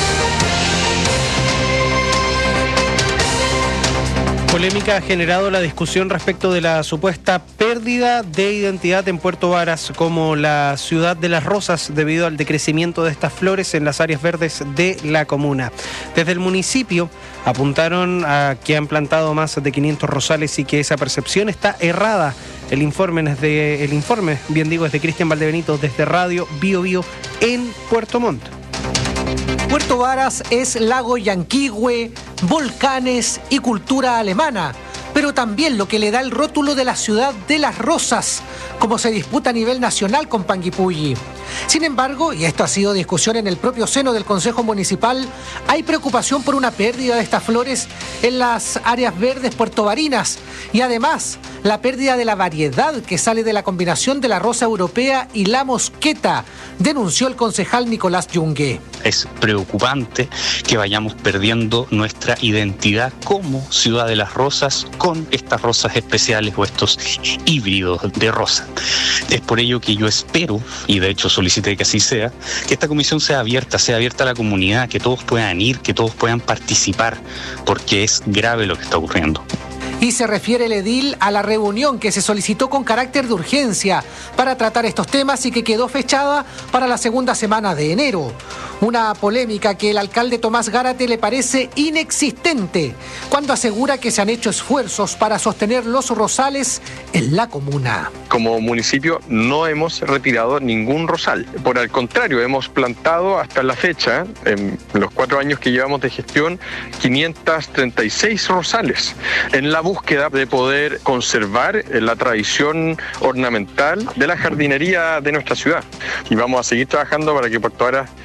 Polémica ha generado la discusión respecto de la supuesta pérdida de identidad en Puerto Varas como la ciudad de las rosas debido al decrecimiento de estas flores en las áreas verdes de la comuna. Desde el municipio apuntaron a que han plantado más de quinientos rosales y que esa percepción está errada. El informe, es de, el informe bien digo, es de Cristian Valdebenito desde Radio Bio Bio en Puerto Montt. Puerto Varas es lago Yanquihue, volcanes y cultura alemana, pero también lo que le da el rótulo de la ciudad de las rosas, como se disputa a nivel nacional con Panguipulli. Sin embargo, y esto ha sido discusión en el propio seno del Consejo Municipal, hay preocupación por una pérdida de estas flores en las áreas verdes puertovarinas y además la pérdida de la variedad que sale de la combinación de la rosa europea y la mosqueta, denunció el concejal Nicolás Yungue. Es preocupante que vayamos perdiendo nuestra identidad como ciudad de las rosas con estas rosas especiales o estos híbridos de rosa. Es por ello que yo espero, y de hecho solicité que así sea, que esta comisión sea abierta, sea abierta a la comunidad, que todos puedan ir, que todos puedan participar, porque es grave lo que está ocurriendo. Y se refiere el edil a la reunión que se solicitó con carácter de urgencia para tratar estos temas y que quedó fechada para la segunda semana de enero. Una polémica que el alcalde Tomás Gárate le parece inexistente cuando asegura que se han hecho esfuerzos para sostener los rosales en la comuna. Como municipio no hemos retirado ningún rosal. Por el contrario, hemos plantado hasta la fecha, en los cuatro años que llevamos de gestión, quinientos treinta y seis rosales en la búsqueda de poder conservar la tradición ornamental de la jardinería de nuestra ciudad. Y vamos a seguir trabajando para que Puerto Varas siga siendo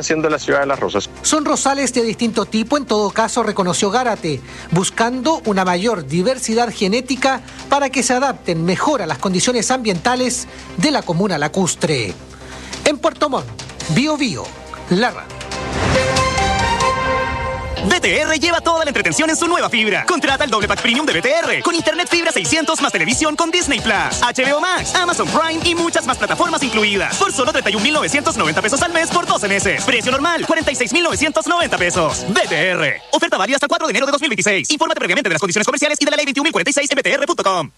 haciendo la ciudad de Las Rosas. Son rosales de distinto tipo, en todo caso, reconoció Gárate, buscando una mayor diversidad genética para que se adapten mejor a las condiciones ambientales de la comuna lacustre. En Puerto Montt, Bio Bio, la radio. B T R lleva toda la entretención en su nueva fibra. Contrata el doble pack premium de B T R con internet fibra seiscientos más televisión con Disney Plus, H B O Max, Amazon Prime y muchas más plataformas incluidas. Por solo treinta y un mil novecientos noventa pesos al mes por doce meses. Precio normal, cuarenta y seis mil novecientos noventa pesos. B T R. Oferta válida hasta el cuatro de enero de dos mil veintiséis. Infórmate previamente de las condiciones comerciales y de la ley veintiún mil cuarenta y seis en b t r punto com.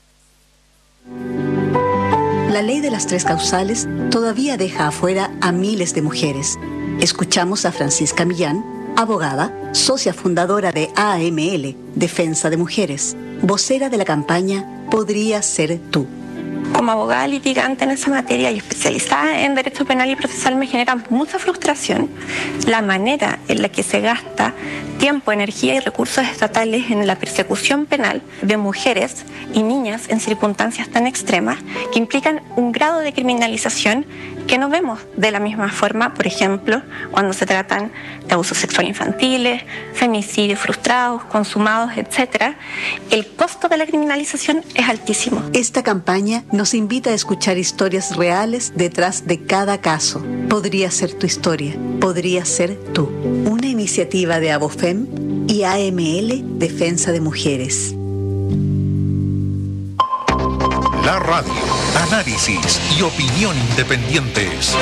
La ley de las tres causales todavía deja afuera a miles de mujeres. Escuchamos a Francisca Millán, abogada, socia fundadora de A M L, Defensa de Mujeres, vocera de la campaña Podría Ser Tú. Como abogada litigante en esa materia y especializada en derecho penal y procesal, me genera mucha frustración la manera en la que se gasta tiempo, energía y recursos estatales en la persecución penal de mujeres y niñas en circunstancias tan extremas que implican un grado de criminalización que no vemos de la misma forma, por ejemplo, cuando se tratan de abusos sexuales infantiles, femicidios frustrados, consumados, etcétera. El costo de la criminalización es altísimo. Esta campaña nos invita a escuchar historias reales detrás de cada caso. Podría ser tu historia, podría ser tú. Una iniciativa de Abofem y A M L, Defensa de Mujeres. La radio, análisis y opinión independientes.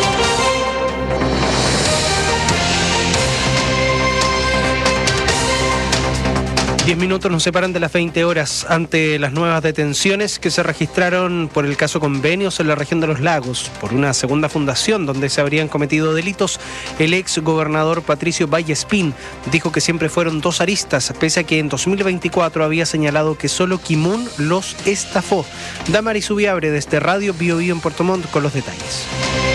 Diez minutos nos separan de las veinte horas ante las nuevas detenciones que se registraron por el caso Convenios en la región de Los Lagos, por una segunda fundación donde se habrían cometido delitos. El ex gobernador Patricio Vallespín dijo que siempre fueron dos aristas, pese a que en dos mil veinticuatro había señalado que solo Kimun los estafó. Damaris Ubiabre desde Radio Bio Bio en Puerto Montt con los detalles.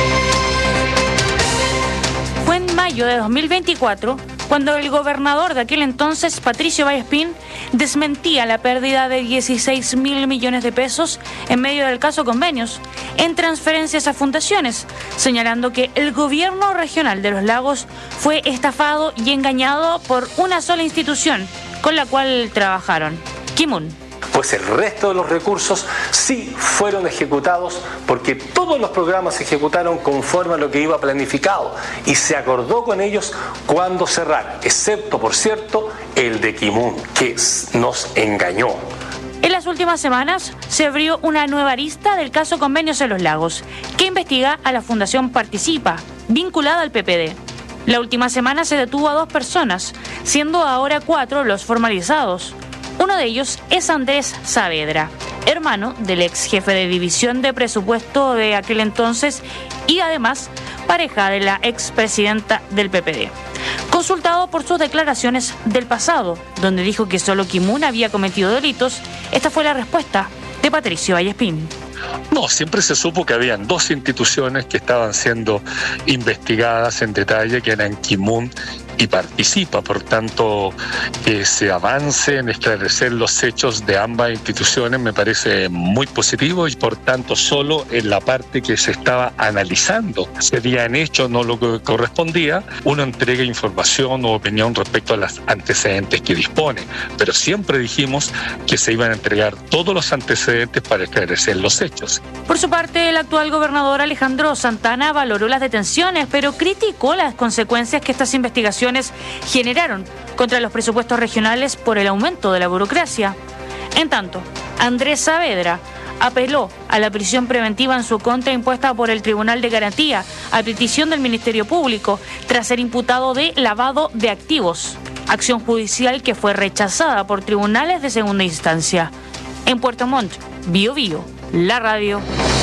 Fue en mayo de dos mil veinticuatro cuando el gobernador de aquel entonces, Patricio Vallespín, desmentía la pérdida de dieciséis mil millones de pesos en medio del caso Convenios en transferencias a fundaciones, señalando que el gobierno regional de Los Lagos fue estafado y engañado por una sola institución con la cual trabajaron, Kimun. Pues el resto de los recursos sí fueron ejecutados porque todos los programas se ejecutaron conforme a lo que iba planificado y se acordó con ellos cuándo cerrar, excepto, por cierto, el de Kimun, que nos engañó. En las últimas semanas se abrió una nueva arista del caso Convenios en Los Lagos, que investiga a la Fundación Participa, vinculada al P P D. La última semana se detuvo a dos personas, siendo ahora cuatro los formalizados. Uno de ellos es Andrés Saavedra, hermano del ex jefe de división de presupuesto de aquel entonces y además pareja de la expresidenta del P P D. Consultado por sus declaraciones del pasado, donde dijo que solo Kimun había cometido delitos, esta fue la respuesta de Patricio Vallespín. No, siempre se supo que habían dos instituciones que estaban siendo investigadas en detalle, que eran Kimun y Participa. Por tanto, que se avance en esclarecer los hechos de ambas instituciones me parece muy positivo y por tanto solo en la parte que se estaba analizando se habían hecho no lo que correspondía, uno entrega información o opinión respecto a los antecedentes que dispone, pero siempre dijimos que se iban a entregar todos los antecedentes para esclarecer los hechos. Por su parte, el actual gobernador Alejandro Santana valoró las detenciones, pero criticó las consecuencias que estas investigaciones generaron contra los presupuestos regionales por el aumento de la burocracia. En tanto, Andrés Saavedra apeló a la prisión preventiva en su contra impuesta por el Tribunal de Garantía a petición del Ministerio Público tras ser imputado de lavado de activos, acción judicial que fue rechazada por tribunales de segunda instancia. En Puerto Montt, Bio Bio, la radio.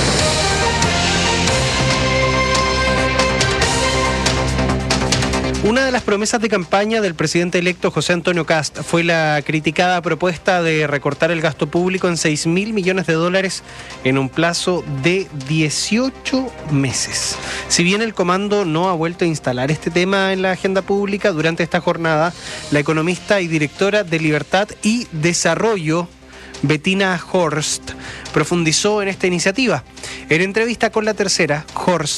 Una de las promesas de campaña del presidente electo José Antonio Kast fue la criticada propuesta de recortar el gasto público en seis mil millones de dólares en un plazo de dieciocho meses. Si bien el comando no ha vuelto a instalar este tema en la agenda pública, durante esta jornada, la economista y directora de Libertad y Desarrollo, Bettina Horst, profundizó en esta iniciativa. En entrevista con La Tercera, Horst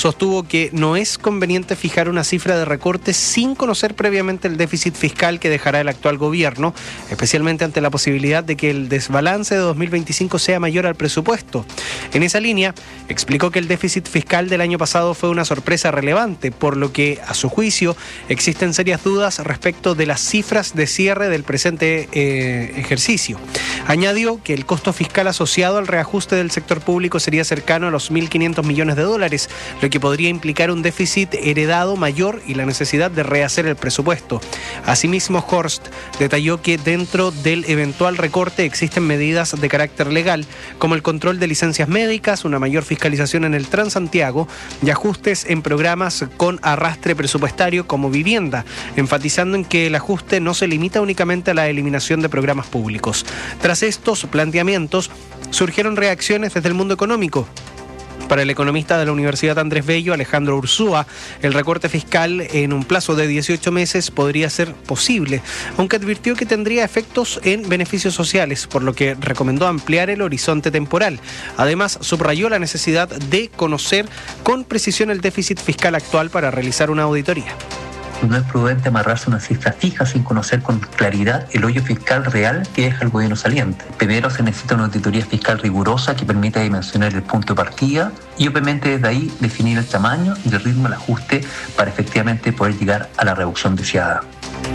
sostuvo que no es conveniente fijar una cifra de recorte sin conocer previamente el déficit fiscal que dejará el actual gobierno, especialmente ante la posibilidad de que el desbalance de dos mil veinticinco sea mayor al presupuesto. En esa línea, explicó que el déficit fiscal del año pasado fue una sorpresa relevante, por lo que, a su juicio, existen serias dudas respecto de las cifras de cierre del presente eh, ejercicio. Añadió que el costo fiscal asociado al reajuste del sector público sería cercano a los mil quinientos millones de dólares, lo que podría implicar un déficit heredado mayor y la necesidad de rehacer el presupuesto. Asimismo, Horst detalló que dentro del eventual recorte existen medidas de carácter legal, como el control de licencias médicas, una mayor fiscalización en el Transantiago y ajustes en programas con arrastre presupuestario como vivienda, enfatizando en que el ajuste no se limita únicamente a la eliminación de programas públicos. Tras estos planteamientos, surgieron reacciones desde el mundo económico. Para el economista de la Universidad Andrés Bello, Alejandro Ursúa, el recorte fiscal en un plazo de dieciocho meses podría ser posible, aunque advirtió que tendría efectos en beneficios sociales, por lo que recomendó ampliar el horizonte temporal. Además, subrayó la necesidad de conocer con precisión el déficit fiscal actual para realizar una auditoría. No es prudente amarrarse una cifra fija sin conocer con claridad el hoyo fiscal real que deja el gobierno saliente. Primero se necesita una auditoría fiscal rigurosa que permita dimensionar el punto de partida y obviamente desde ahí definir el tamaño y el ritmo del ajuste para efectivamente poder llegar a la reducción deseada.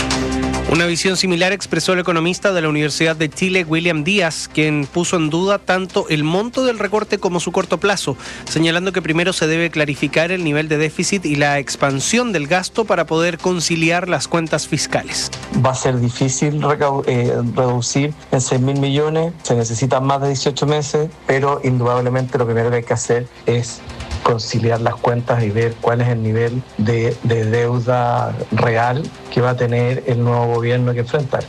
Una visión similar expresó el economista de la Universidad de Chile, William Díaz, quien puso en duda tanto el monto del recorte como su corto plazo, señalando que primero se debe clarificar el nivel de déficit y la expansión del gasto para poder conciliar las cuentas fiscales. Va a ser difícil recau- eh, reducir en seis mil millones, se necesitan más de dieciocho meses, pero indudablemente lo primero que hay que hacer es conciliar las cuentas y ver cuál es el nivel de, de deuda real que va a tener el nuevo gobierno que enfrentar.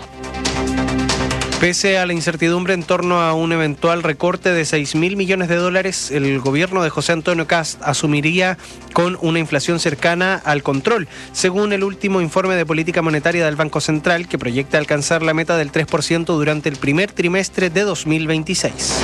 Pese a la incertidumbre en torno a un eventual recorte de seis mil millones de dólares, el gobierno de José Antonio Kast asumiría con una inflación cercana al control, según el último informe de política monetaria del Banco Central, que proyecta alcanzar la meta del tres por ciento durante el primer trimestre de dos mil veintiséis.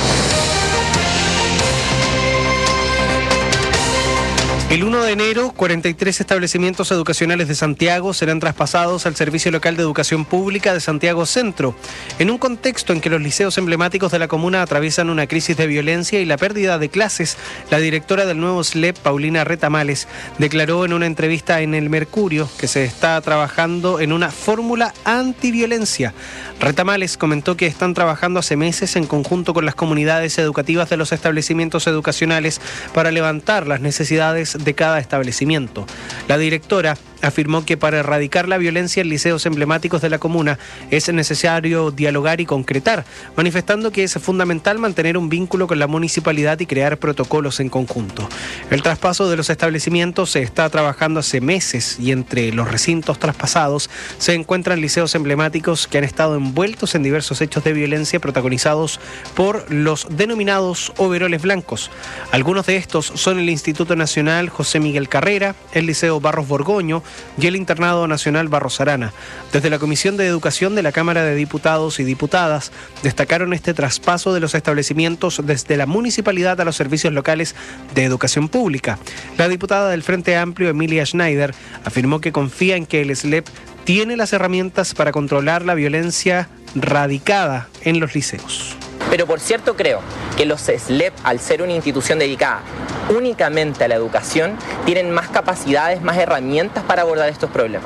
El uno de enero, cuarenta y tres establecimientos educacionales de Santiago serán traspasados al Servicio Local de Educación Pública de Santiago Centro, en un contexto en que los liceos emblemáticos de la comuna atraviesan una crisis de violencia y la pérdida de clases. La directora del nuevo S L E P, Paulina Retamales, declaró en una entrevista en El Mercurio que se está trabajando en una fórmula antiviolencia. Retamales comentó que están trabajando hace meses en conjunto con las comunidades educativas de los establecimientos educacionales para levantar las necesidades de cada establecimiento. La directora afirmó que para erradicar la violencia en liceos emblemáticos de la comuna es necesario dialogar y concretar, manifestando que es fundamental mantener un vínculo con la municipalidad y crear protocolos en conjunto. El traspaso de los establecimientos se está trabajando hace meses y entre los recintos traspasados se encuentran liceos emblemáticos que han estado envueltos en diversos hechos de violencia protagonizados por los denominados overoles blancos. Algunos de estos son el Instituto Nacional José Miguel Carrera, el Liceo Barros Borgoño y el Internado Nacional Barros Arana. Desde la Comisión de Educación de la Cámara de Diputados y Diputadas destacaron este traspaso de los establecimientos desde la municipalidad a los servicios locales de educación pública. La diputada del Frente Amplio, Emilia Schneider, afirmó que confía en que el S L E P tiene las herramientas para controlar la violencia radicada en los liceos. Pero por cierto creo que los S L E P, al ser una institución dedicada únicamente a la educación, tienen más capacidades, más herramientas para abordar estos problemas.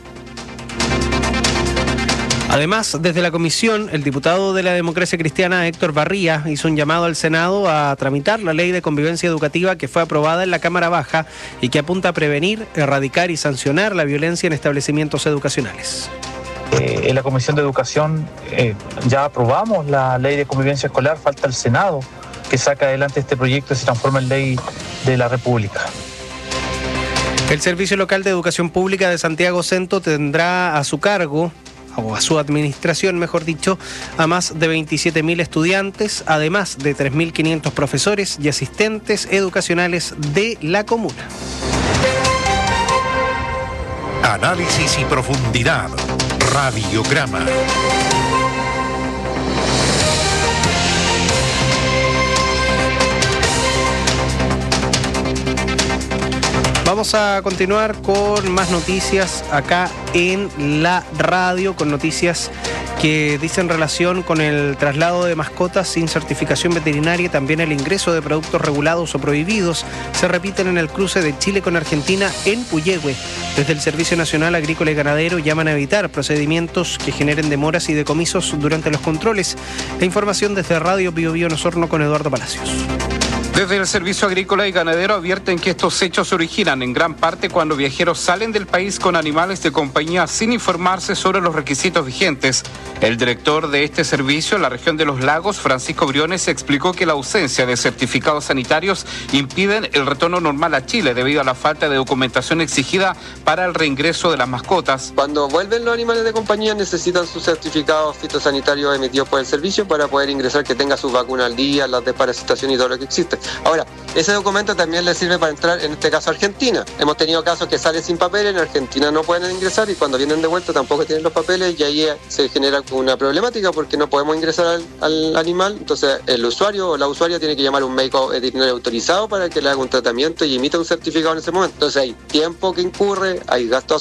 Además, desde la comisión, el diputado de la Democracia Cristiana, Héctor Barría, hizo un llamado al Senado a tramitar la ley de convivencia educativa que fue aprobada en la Cámara Baja y que apunta a prevenir, erradicar y sancionar la violencia en establecimientos educacionales. Eh, en la Comisión de Educación eh, ya aprobamos la ley de convivencia escolar, falta el Senado que saca adelante este proyecto y se transforma en ley de la República. El Servicio Local de Educación Pública de Santiago Centro tendrá a su cargo, o a su administración, mejor dicho, a más de veintisiete mil estudiantes, además de tres mil quinientos profesores y asistentes educacionales de la comuna. Análisis y profundidad. Radiograma. Vamos a continuar con más noticias acá en la radio, con noticias que dicen relación con el traslado de mascotas sin certificación veterinaria y también el ingreso de productos regulados o prohibidos. Se repiten en el cruce de Chile con Argentina en Puyehue. Desde el Servicio Nacional Agrícola y Ganadero llaman a evitar procedimientos que generen demoras y decomisos durante los controles. La información desde Radio Bio Bio en Osorno con Eduardo Palacios. Desde el Servicio Agrícola y Ganadero advierten que estos hechos se originan en gran parte cuando viajeros salen del país con animales de compañía sin informarse sobre los requisitos vigentes. El director de este servicio en la región de Los Lagos, Francisco Briones, explicó que la ausencia de certificados sanitarios impiden el retorno normal a Chile debido a la falta de documentación exigida para el reingreso de las mascotas. Cuando vuelven los animales de compañía necesitan sus certificados fitosanitarios emitidos por el servicio para poder ingresar, que tenga sus vacunas al día, las de parasitación y todo lo que existe. Ahora, ese documento también le sirve para entrar, en este caso, a Argentina. Hemos tenido casos que salen sin papeles, en Argentina no pueden ingresar y cuando vienen de vuelta tampoco tienen los papeles y ahí se genera una problemática porque no podemos ingresar al, al animal. Entonces, el usuario o la usuaria tiene que llamar a un médico veterinario autorizado para que le haga un tratamiento y emita un certificado en ese momento. Entonces, hay tiempo que incurre, hay gastos